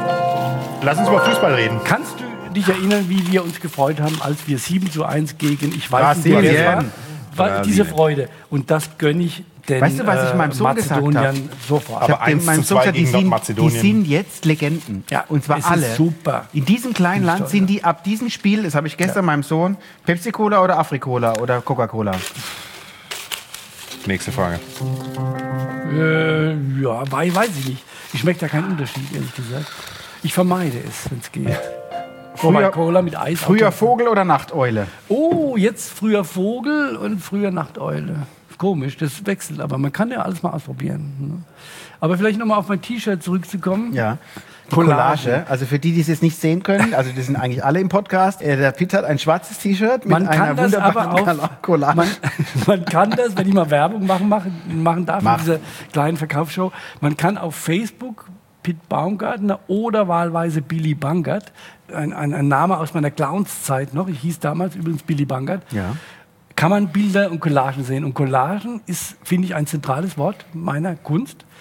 Lass uns über Fußball reden. Kannst du dich erinnern, wie wir uns gefreut haben, als wir sieben zu eins gegen, ich weiß nicht, Brasilien. wer es war, war Brasilien. diese Freude. Und das gönne ich den Weißt du, was ich meinem Sohn gesagt Mazedoniern habe? sofort. Ich Aber hab dem eins meinem zu Sohn zwei gesagt, die gegen sind, die Nordmazedonien. sind jetzt Legenden. Ja, und zwar es ist alle. super. In diesem kleinen Land toll, sind die ab diesem Spiel, das habe ich gestern meinem Sohn, Pepsi-Cola oder Afri-Cola oder Coca-Cola. Nächste Frage. Äh, ja, weiß, weiß ich nicht. Ich schmeckt da keinen Unterschied, ehrlich gesagt. Ich vermeide es, wenn es geht. Wobei Cola mit Eis. Früher auch- Vogel oder Nachteule? Oh, jetzt früher Vogel und früher Nachteule. Komisch, das wechselt, aber man kann ja alles mal ausprobieren. Ne? Aber vielleicht nochmal auf mein T-Shirt zurückzukommen. Ja. Die Collage. Collage. Also für die, die es jetzt nicht sehen können, also das sind eigentlich alle im Podcast. Äh, der Pitt hat ein schwarzes T-Shirt mit Man einer kann das aber wunderbaren auch, Collage. man, man kann das, wenn ich mal Werbung machen, machen, machen darf Mach. in dieser kleinen Verkaufsshow, man kann auf Facebook Pitt Baumgartner oder wahlweise Billy Bangert, ein, ein, ein Name aus meiner Clownszeit noch, ich hieß damals übrigens Billy Bangert, Ja. kann man Bilder und Collagen sehen. Und Collagen ist, finde ich, ein zentrales Wort meiner Kunst.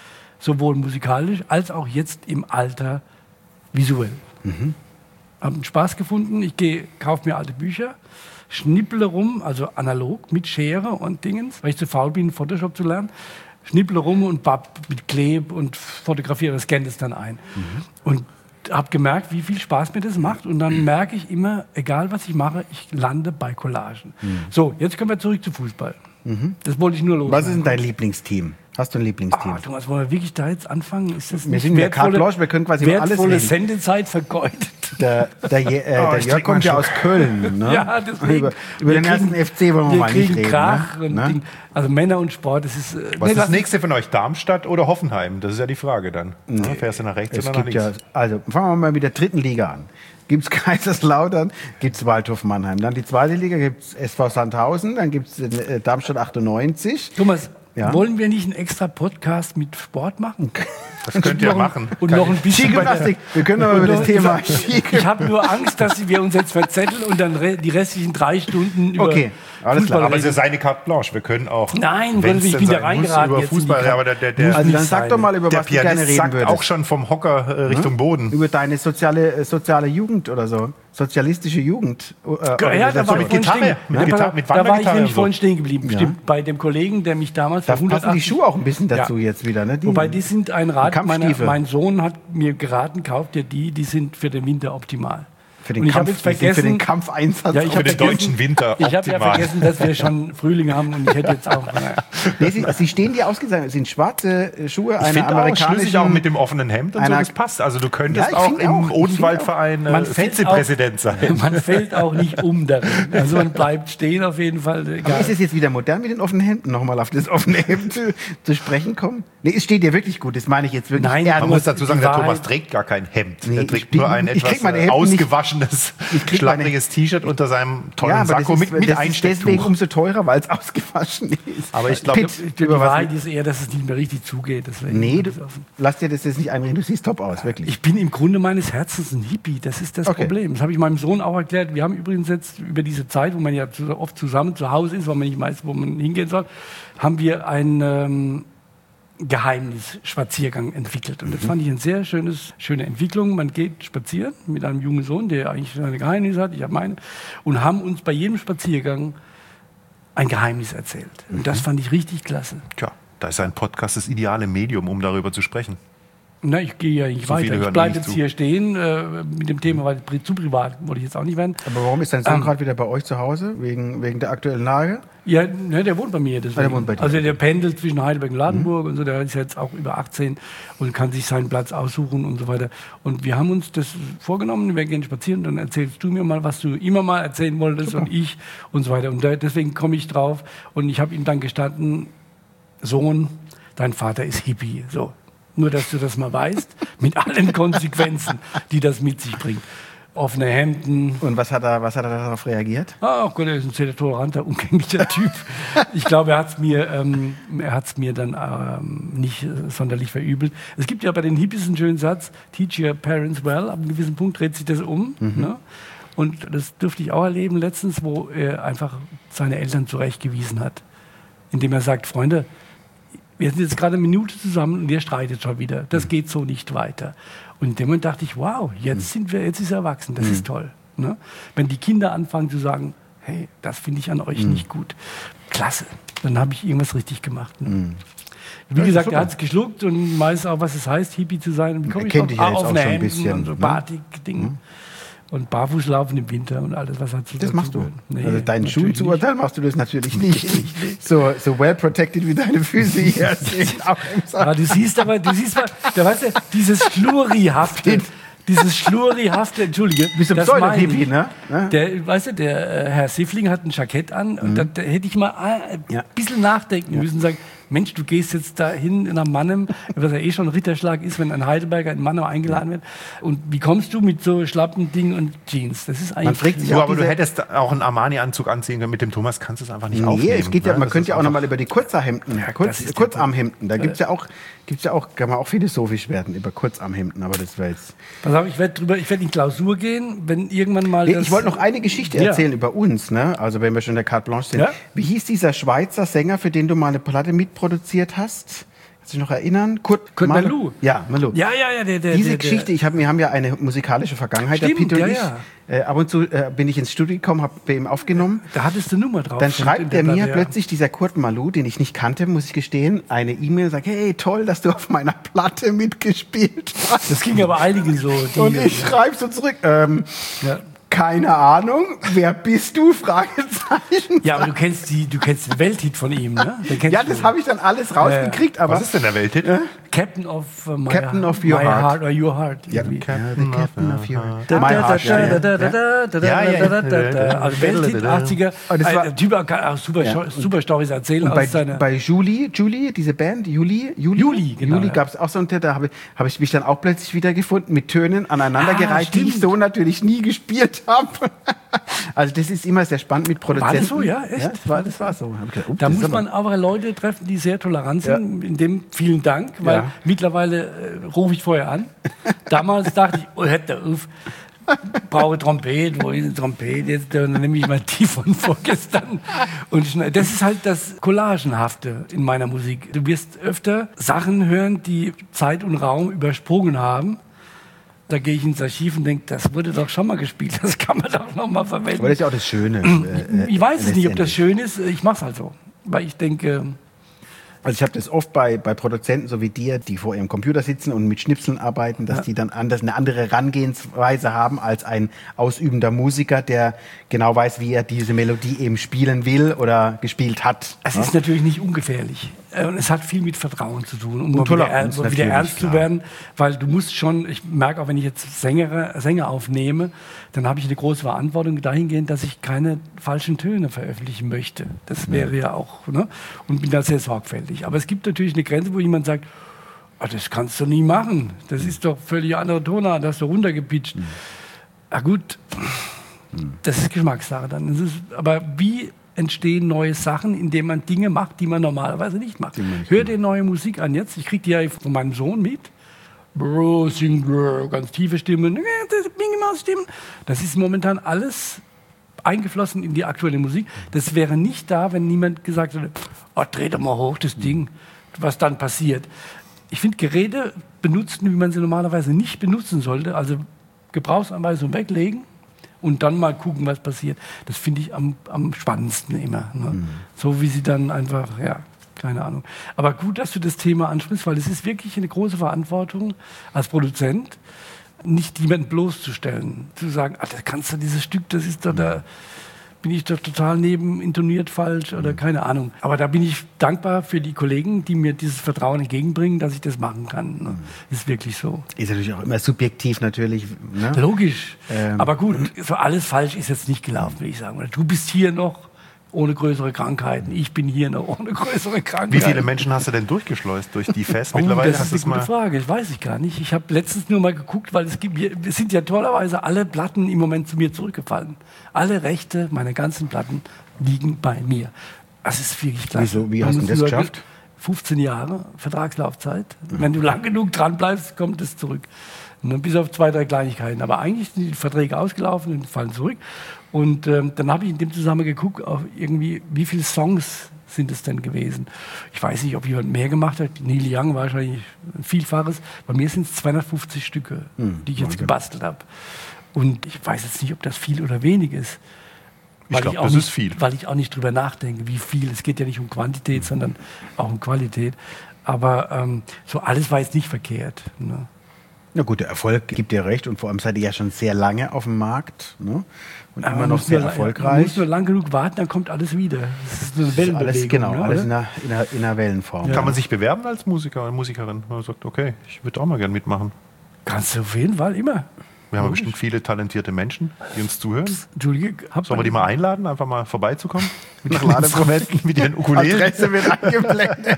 sowohl musikalisch als auch jetzt im Alter visuell. Mhm. Habe einen Spaß gefunden. Ich gehe, kaufe mir alte Bücher, schnipple rum, also analog mit Schere und Dingens, weil ich zu faul bin, Photoshop zu lernen. Schnipple rum und bapp mit Kleb und fotografiere, scanne das dann ein. Mhm. Und habe gemerkt, wie viel Spaß mir das macht. Und dann merke ich immer, egal was ich mache, ich lande bei Collagen. Mhm. So, jetzt kommen wir zurück zu Fußball. Mhm. Das wollte ich nur loswerden. Was ist denn dein Lieblingsteam? Hast du ein Lieblingsteam? Ah, Thomas, wollen wir wirklich da jetzt anfangen? Ist das wir nicht sind ja Carte Blanche, wir können quasi über alles wertvolle reden. Sendezeit vergeudet? Der, der, äh, Oh, der ich Jörg trink mal kommt ja einen aus Köln. Ne? Ja, deswegen. Über, über den Wir ersten kriegen- F C wollen wir, Wir mal nicht kriegen reden. Krach Ne? und Ne? Ding. Also Männer und Sport, das ist... äh, Was nee, ist lass das uns- nächste von euch? Darmstadt oder Hoffenheim? Das ist ja die Frage dann. Nee. Fährst du nach rechts Es oder nach gibt links? ja, also fangen wir mal mit der dritten Liga an. Gibt es Kaiserslautern, gibt es Waldhof Mannheim. Dann die zweite Liga gibt es S V Sandhausen, dann gibt es äh, Darmstadt achtundneunzig. Thomas, Ja? wollen wir nicht einen extra Podcast mit Sport machen? Das könnt ihr noch ein- machen. Und Kann noch ein ich- bisschen bei der- Skigymnastik, wir können aber und über das noch- Thema Ich, Ski. ich habe nur Angst, dass wir uns jetzt verzetteln und dann re die restlichen drei Stunden über Okay, alles klar. Fußball Aber es reden. ist seine Carte Blanche. Wir können auch. Nein, wenn's ich denn bin da sein muss, reingeraten über jetzt in die Fußball. Gra- Aber der, der, der, Also nicht dann sag sein. doch mal, über der was du gerne Pianist reden sackt würdest. auch schon vom Hocker äh, Richtung Boden. Über deine soziale, äh, soziale Jugend oder so. Sozialistische Jugend. Äh, Ja, da war Organisation. ich vorhin Gitarre, stehen, mit ja, Gitarre, mit da war ich Wandergitarre nämlich und so. vorhin stehen geblieben. Ja. Stimmt, bei dem Kollegen, der mich damals Da für passen die hundertachtzig Schuhe auch ein bisschen dazu Ja. jetzt wieder. Ne? Die, Wobei die sind ein Rat, meine, Kampfstiefel. mein Sohn hat mir geraten, kauft dir die, die sind für den Winter optimal. für den, Und ich Kampf, habe jetzt die sind vergessen, für den Kampfeinsatz. Ja, ich Für hab den vergessen- deutschen Winter Ich habe ja optimal. vergessen, dass wir schon Frühling haben und ich hätte jetzt auch... Naja. nee, sie, sie stehen dir ausgezeichnet. Es sind schwarze äh, Schuhe Ich einer finde auch, schlüssig amerikanischen... auch mit dem offenen Hemd und so, einer- das passt. Also du könntest Ja, ich auch find im auch. Ich Odenwaldverein Man äh, fällt Vizepräsident auch, sein. Man fällt auch nicht um darin. Also man bleibt stehen auf jeden Fall. Aber Egal. ist es jetzt wieder modern mit den offenen Hemden? Nochmal auf das offene Hemd zu, zu sprechen kommen? Nee, es steht dir wirklich gut. Das meine ich jetzt wirklich Nein, ernst. Man muss dazu sagen, Die der Wahrheit- Thomas trägt gar kein Hemd. Nee, er ich trägt bin- nur ein ich etwas krieg meine äh, Hemden nicht- ausgewaschenes, ich krieg meine- schlappriges T-Shirt unter seinem tollen Ja, aber Sakko das mit, ist, mit das ist deswegen Einstecktuch. umso teurer, weil es ausgewaschen ist. Aber ich glaube, Pitt, Die über was- Wahrheit ist eher, dass es nicht mehr richtig zugeht. Deswegen Nee, du, ist es offen. lass dir das jetzt nicht einreden. Du siehst top aus, wirklich. Ich bin im Grunde meines Herzens ein Hippie. Das ist das Okay. Problem. Das habe ich meinem Sohn auch erklärt. Wir haben übrigens jetzt über diese Zeit, wo man ja zu- oft zusammen zu Hause ist, weil man nicht weiß, wo man hingehen soll, haben wir ein ähm, Geheimnis-Spaziergang entwickelt. Und das fand ich eine sehr schönes, schöne Entwicklung. Man geht spazieren mit einem jungen Sohn, der eigentlich seine Geheimnisse hat, ich habe meine, und haben uns bei jedem Spaziergang ein Geheimnis erzählt. Und das fand ich richtig klasse. tja, da ist ein Podcast das ideale Medium, um darüber zu sprechen. Na, ich gehe ja nicht So viele weiter. Ich hören bleibe nicht jetzt zu. hier stehen äh, mit dem Thema, weil pri- zu privat wollte ich jetzt auch nicht werden. Aber warum ist dein Sohn Ähm. gerade wieder bei euch zu Hause? Wegen, wegen der aktuellen Lage? Ja, ne, der wohnt bei mir. Deswegen. Ah, der wohnt bei dir. Also der pendelt zwischen Heidelberg und Ladenburg und so. Der ist jetzt auch über achtzehn und kann sich seinen Platz aussuchen und so weiter. Und wir haben uns das vorgenommen, wir gehen spazieren, dann erzählst du mir mal, was du immer mal erzählen wolltest und ich und so weiter. Und da, deswegen komme ich drauf und ich habe ihm dann gestanden, Sohn, dein Vater ist Hippie. So. Nur, dass du das mal weißt, mit allen Konsequenzen, die das mit sich bringt. Offene Hemden. Und was hat er, was hat er darauf reagiert? Ah, oh Gott, er ist ein sehr toleranter, umgänglicher Typ. Ich glaube, er hat es mir, ähm, er hat's mir dann ähm, nicht äh, sonderlich verübelt. Es gibt ja bei den Hippies einen schönen Satz, teach your parents well. Ab einem gewissen Punkt dreht sich das um. Mhm. Ne? Und das durfte ich auch erleben letztens, wo er einfach seine Eltern zurechtgewiesen hat. Indem er sagt, Freunde, wir sind jetzt gerade eine Minute zusammen und ihr streitet schon wieder. Das geht so nicht weiter. Und in dem Moment dachte ich, wow, jetzt sind wir, jetzt ist er erwachsen, das ist toll. Ne? Wenn die Kinder anfangen zu sagen, hey, das finde ich an euch nicht gut. Klasse, dann habe ich irgendwas richtig gemacht. Ne? Wie Das ist gesagt, super. er hat es geschluckt und weiß auch, was es heißt, Hippie zu sein. Und wie komme Er ich kennt drauf? dich ja Ah, jetzt auch offene schon ein Hemden bisschen, und so ne? Batik-Ding. Und Barfußlaufen im Winter und alles, was dazu Das machst du. gehört. Nee, also deinen Schuhen natürlich zu nicht. urteilen machst du das natürlich nicht. So, so well protected wie deine Füße hier sind. Auch im Saal. Aber du siehst aber, du siehst mal, da weißt du, dieses Schlurrihafte, dieses Schlurrihafte, Entschuldige. Bist du das Pseudo-Hippie, meine ich. ne? Ja. Der, weißt du, der äh, Herr Siffling hat ein Jackett an und da, da hätte ich mal äh, ein Ja. bisschen nachdenken müssen und sagen, Mensch, du gehst jetzt dahin nach Mannheim, was ja eh schon ein Ritterschlag ist, wenn ein Heidelberger in Mannheim eingeladen wird. Und wie kommst du mit so schlappen Dingen und Jeans? Das ist eigentlich... Man fragt sich Du, auch aber du diese- hättest auch einen Armani-Anzug anziehen können. Mit dem Thomas kannst du es einfach nicht Nee, aufnehmen. es geht ja, ne? man Das könnte ist ja auch einfach- nochmal über die Kurzarmhemden, das Kurz, ist der Kurzarmhemden, da gibt es ja auch, gibt's ja auch, kann man auch philosophisch werden über Kurzarmhemden, aber das wäre jetzt... Pass auf, ich werde drüber, ich werde in Klausur gehen, wenn irgendwann mal Nee, das... ich wollte noch eine Geschichte Ja. erzählen über uns, ne? Also wenn wir schon in der Carte Blanche sind. Ja? Wie hieß dieser Schweizer Sänger, für den du mal eine Platte mitproduziert hast? Kannst du dich noch erinnern? Kurt, Kurt Malu? Malou. Ja, Malou. Ja, ja, ja. Der, der, Diese der, Geschichte, der, ich hab, wir haben ja eine musikalische Vergangenheit, Stimmt, der Pete ja, und ich. ja. Äh, ab und zu äh, bin ich ins Studio gekommen, habe bei ihm aufgenommen. Da hattest du Nummer drauf. Dann Stimmt, schreibt in er der mir Platte, ja. plötzlich, dieser Kurt Malou, den ich nicht kannte, muss ich gestehen, eine E-Mail, sagt, hey, toll, dass du auf meiner Platte mitgespielt hast. Das ging aber einigen so. Die, Und ich schreibe so zurück, ähm, ja. keine Ahnung, wer bist du? Fragezeichen. ja, aber du kennst, die, du kennst den Welthit von ihm, ne? Den kennst Ja, du. das habe ich dann alles rausgekriegt, aber... Was ist denn der Welthit? Captain of uh, my, Captain of your my heart. heart or your heart. Ja, irgendwie. the Captain of your heart. Da, My da, heart, da, ja, da, ja. da, da, da, da, Ja, ja, da, da, da, da. Also Welthit, achtziger. Und das war- Ein Typ kann auch super, Ja. super Storys erzählen Und bei, aus seiner... bei Julie, Julie, diese Band, Julie, Julie, Juli, genau, Juli ja. gab es auch so einen Titel, da habe habe ich mich dann auch plötzlich wieder gefunden mit Tönen aneinandergereiht, Ah, die ich stimmt. so natürlich nie gespielt habe. Also das ist immer sehr spannend mit Produzenten. War das so, ja? Echt? Ja, das war, das war so. Hab ich gedacht, oh, Da das muss ist aber- man aber Leute treffen, die sehr tolerant sind. In dem vielen Dank, weil Ja. mittlerweile äh, rufe ich vorher an. Damals dachte ich, oh, hört der auf, brauche Trompete, wo ist die Trompete? Jetzt äh, dann nehme ich mal die von vorgestern. Und schnell. Das ist halt das Collagenhafte in meiner Musik. Du wirst öfter Sachen hören, die Zeit und Raum übersprungen haben. Da gehe ich ins Archiv und denke, das wurde doch schon mal gespielt, das kann man doch noch mal verwenden. Aber das ist ja auch das Schöne. äh, Ich weiß es nicht, ob das letztendlich. schön ist. Ich mache es halt so. Weil ich denke, Also ich habe das oft bei, bei Produzenten so wie dir, die vor ihrem Computer sitzen und mit Schnipseln arbeiten, dass Ja. die dann anders, eine andere Herangehensweise haben als ein ausübender Musiker, der genau weiß, wie er diese Melodie eben spielen will oder gespielt hat. es Ja? ist natürlich nicht ungefährlich. Äh, Und es hat viel mit Vertrauen zu tun, um Und mal wieder, Toleranz er- wieder natürlich, ernst zu klar. werden. Weil du musst schon, ich merke auch, wenn ich jetzt Sänger, Sänger aufnehme, dann habe ich eine große Verantwortung dahingehend, dass ich keine falschen Töne veröffentlichen möchte. Das wäre ja auch, ne? Und bin da sehr sorgfältig. Aber es gibt natürlich eine Grenze, wo jemand sagt, ah, das kannst du nie machen. Das ist doch völlig andere Tonart, das hast du runtergepitcht. Na gut, das ist Geschmackssache dann. Das ist, aber wie entstehen neue Sachen, indem man Dinge macht, die man normalerweise nicht macht? Hör dir neue Musik an jetzt. Ich kriege die ja von meinem Sohn mit. Bro, sing, bro, ganz tiefe Stimmen, Stimmen. Das ist momentan alles eingeflossen in die aktuelle Musik. Das wäre nicht da, wenn niemand gesagt hätte, oh, dreh doch mal hoch das Ding, was dann passiert. Ich finde, Geräte benutzen, wie man sie normalerweise nicht benutzen sollte, also Gebrauchsanweisung weglegen und dann mal gucken, was passiert. Das finde ich am, am spannendsten immer. Ne? Mhm. So wie sie dann einfach, ja, keine Ahnung. Aber gut, dass du das Thema ansprichst, weil es ist wirklich eine große Verantwortung als Produzent, nicht jemanden bloßzustellen. Zu sagen, ah, da kannst du dieses Stück, das ist doch da, bin ich doch total neben intoniert falsch oder keine Ahnung. Aber da bin ich dankbar für die Kollegen, die mir dieses Vertrauen entgegenbringen, dass ich das machen kann. Ne? Ist wirklich so. Ist natürlich auch immer subjektiv natürlich. Ne? Logisch. Ähm. Aber gut, so alles falsch ist jetzt nicht gelaufen, will ich sagen. Oder du bist hier noch ohne größere Krankheiten. Ich bin hier noch ohne größere Krankheiten. Wie viele Menschen hast du denn durchgeschleust durch die Fest? Oh, Mittlerweile das hast ist du eine es gute mal. Frage. Das weiß ich gar nicht. Ich habe letztens nur mal geguckt, weil es gibt, wir es sind ja tollerweise alle Platten im Moment zu mir zurückgefallen. Alle Rechte meiner ganzen Platten liegen bei mir. Das ist wirklich klasse. Wieso? Wie Man hast du muss das nur geschafft? fünfzehn Jahre Vertragslaufzeit. Wenn du lang genug dran bleibst, kommt es zurück. Ne, bis auf zwei, drei Kleinigkeiten. Aber eigentlich sind die Verträge ausgelaufen und fallen zurück. Und ähm, dann habe ich in dem Zusammenhang geguckt, auf irgendwie, wie viele Songs sind es denn gewesen. Ich weiß nicht, ob jemand mehr gemacht hat. Neil Young wahrscheinlich ein Vielfaches. Bei mir sind es zweihundertfünfzig Stücke, Hm, die ich jetzt Wahnsinn. gebastelt habe. Und ich weiß jetzt nicht, ob das viel oder wenig ist. Ich Weil glaub, auch das nicht, ist viel. Weil ich auch nicht drüber nachdenke, wie viel. Es geht ja nicht um Quantität, sondern auch um Qualität. Aber ähm, so alles war jetzt nicht verkehrt. Ne? Na gut, der Erfolg gibt dir recht und vor allem seid ihr ja schon sehr lange auf dem Markt, ne? Und Aber immer man noch muss sehr nur, Man erfolgreich. muss nur lang genug warten, dann kommt alles wieder. Das ist so eine Wellenbewegung. Alles, genau, ne, alles oder? in einer, in, einer, in einer Wellenform. Ja. Kann man sich bewerben als Musiker oder Musikerin? Man sagt, okay, ich würde auch mal gern mitmachen. Kannst du auf jeden Fall immer. Wir haben ja bestimmt viele talentierte Menschen, die uns zuhören. Entschuldige, hab Sollen wir die mal einladen, einfach mal vorbeizukommen? Mit ihren Ladeproben. Instrumenten, mit ihren Ukulelen? Adresse wird eingeblendet.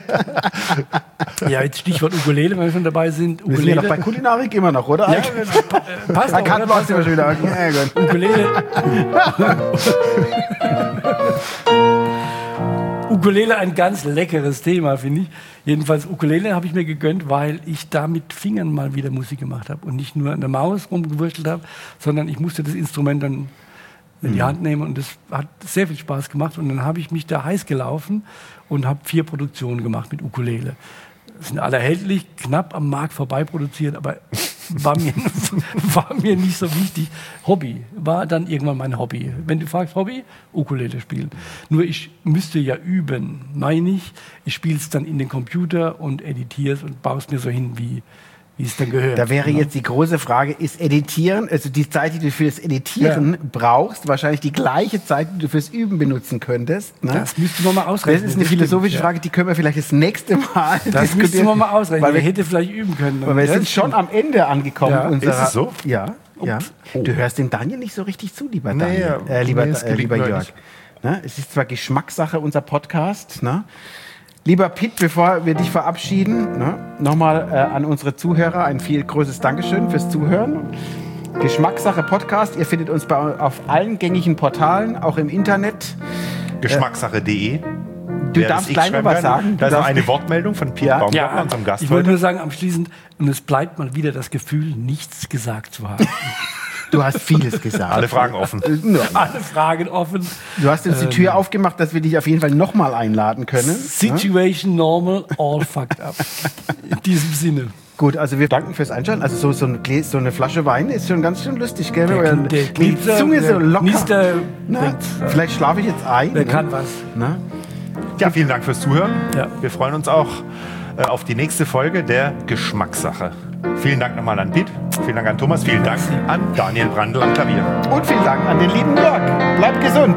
Ja, jetzt Stichwort Ukulele, wenn wir schon dabei sind. Wir sind ja noch bei Kulinarik immer noch, oder? Ja, äh, passt Da doch, kann oder? man Passt immer doch. schon wieder. Ja, gut. Ukulele. Ukulele ein ganz leckeres Thema, finde ich. Jedenfalls Ukulele habe ich mir gegönnt, weil ich da mit Fingern mal wieder Musik gemacht habe und nicht nur an der Maus rumgewurschtelt habe, sondern ich musste das Instrument dann in die Hand nehmen und das hat sehr viel Spaß gemacht. Und dann habe ich mich da heiß gelaufen und habe vier Produktionen gemacht mit Ukulele. sind alle erhältlich, knapp am Markt vorbei produziert, aber war mir, war mir nicht so wichtig. Hobby war dann irgendwann mein Hobby. Wenn du fragst, Hobby, Ukulele spielen. Nur ich müsste ja üben, meine ich. Ich spiele es dann in den Computer und editiere es und baue es mir so hin, wie wie es dann gehört. Da wäre ja. jetzt die große Frage, ist Editieren, also die Zeit, die du fürs Editieren ja. brauchst, wahrscheinlich die gleiche Zeit, die du fürs Üben benutzen könntest? Ne? Das müssten wir mal ausrechnen. Das ist eine philosophische Frage, die können wir vielleicht das nächste Mal Das diskutieren. müssten wir mal ausrechnen, weil wir hätte vielleicht üben können. Weil wir sind schon am Ende angekommen. Ja. Unserer, ist es so? Ja, ja. Oh. Du hörst dem Daniel nicht so richtig zu, lieber Nee, Daniel. Äh, lieber nee, äh, lieber Jörg. Ne? Es ist zwar Geschmackssache, unser Podcast, ne? Lieber Pitt, bevor wir dich verabschieden, ne, nochmal äh, an unsere Zuhörer ein viel großes Dankeschön fürs Zuhören. Geschmackssache Podcast, ihr findet uns bei, auf allen gängigen Portalen, auch im Internet. Geschmackssache punkt de. Du darfst gleich noch was sagen. Da ist noch eine Wortmeldung von Pierre Ja. Baumgartner, Ja, unserem Gast ich wollte heute. nur sagen, abschließend, und es bleibt mal wieder das Gefühl, nichts gesagt zu haben. Du hast vieles gesagt. Alle Fragen offen. Alle Fragen offen. Du hast uns die Tür ähm, aufgemacht, dass wir dich auf jeden Fall nochmal einladen können. Situation normal, all fucked up. In diesem Sinne. Gut, also wir danken fürs Einschalten. Also so, so, ein Gläs, so eine Flasche Wein ist schon ganz schön lustig, gell? Der, der, der die Zunge so locker. Knister, Na, denkt, vielleicht schlafe ich jetzt ein. der ne? kann was. Na? Ja, vielen Dank fürs Zuhören. Ja. Wir freuen uns auch äh, auf die nächste Folge der Geschmackssache. Vielen Dank nochmal an Piet, vielen Dank an Thomas, vielen Dank an Daniel Brandl am Klavier. Und vielen Dank an den lieben Jörg. Bleibt gesund.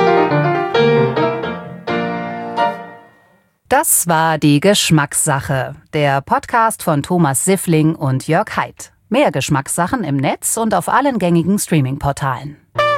Das war die Geschmackssache, der Podcast von Thomas Siffling und Jörg Haidt. Mehr Geschmackssachen im Netz und auf allen gängigen Streaming-Portalen.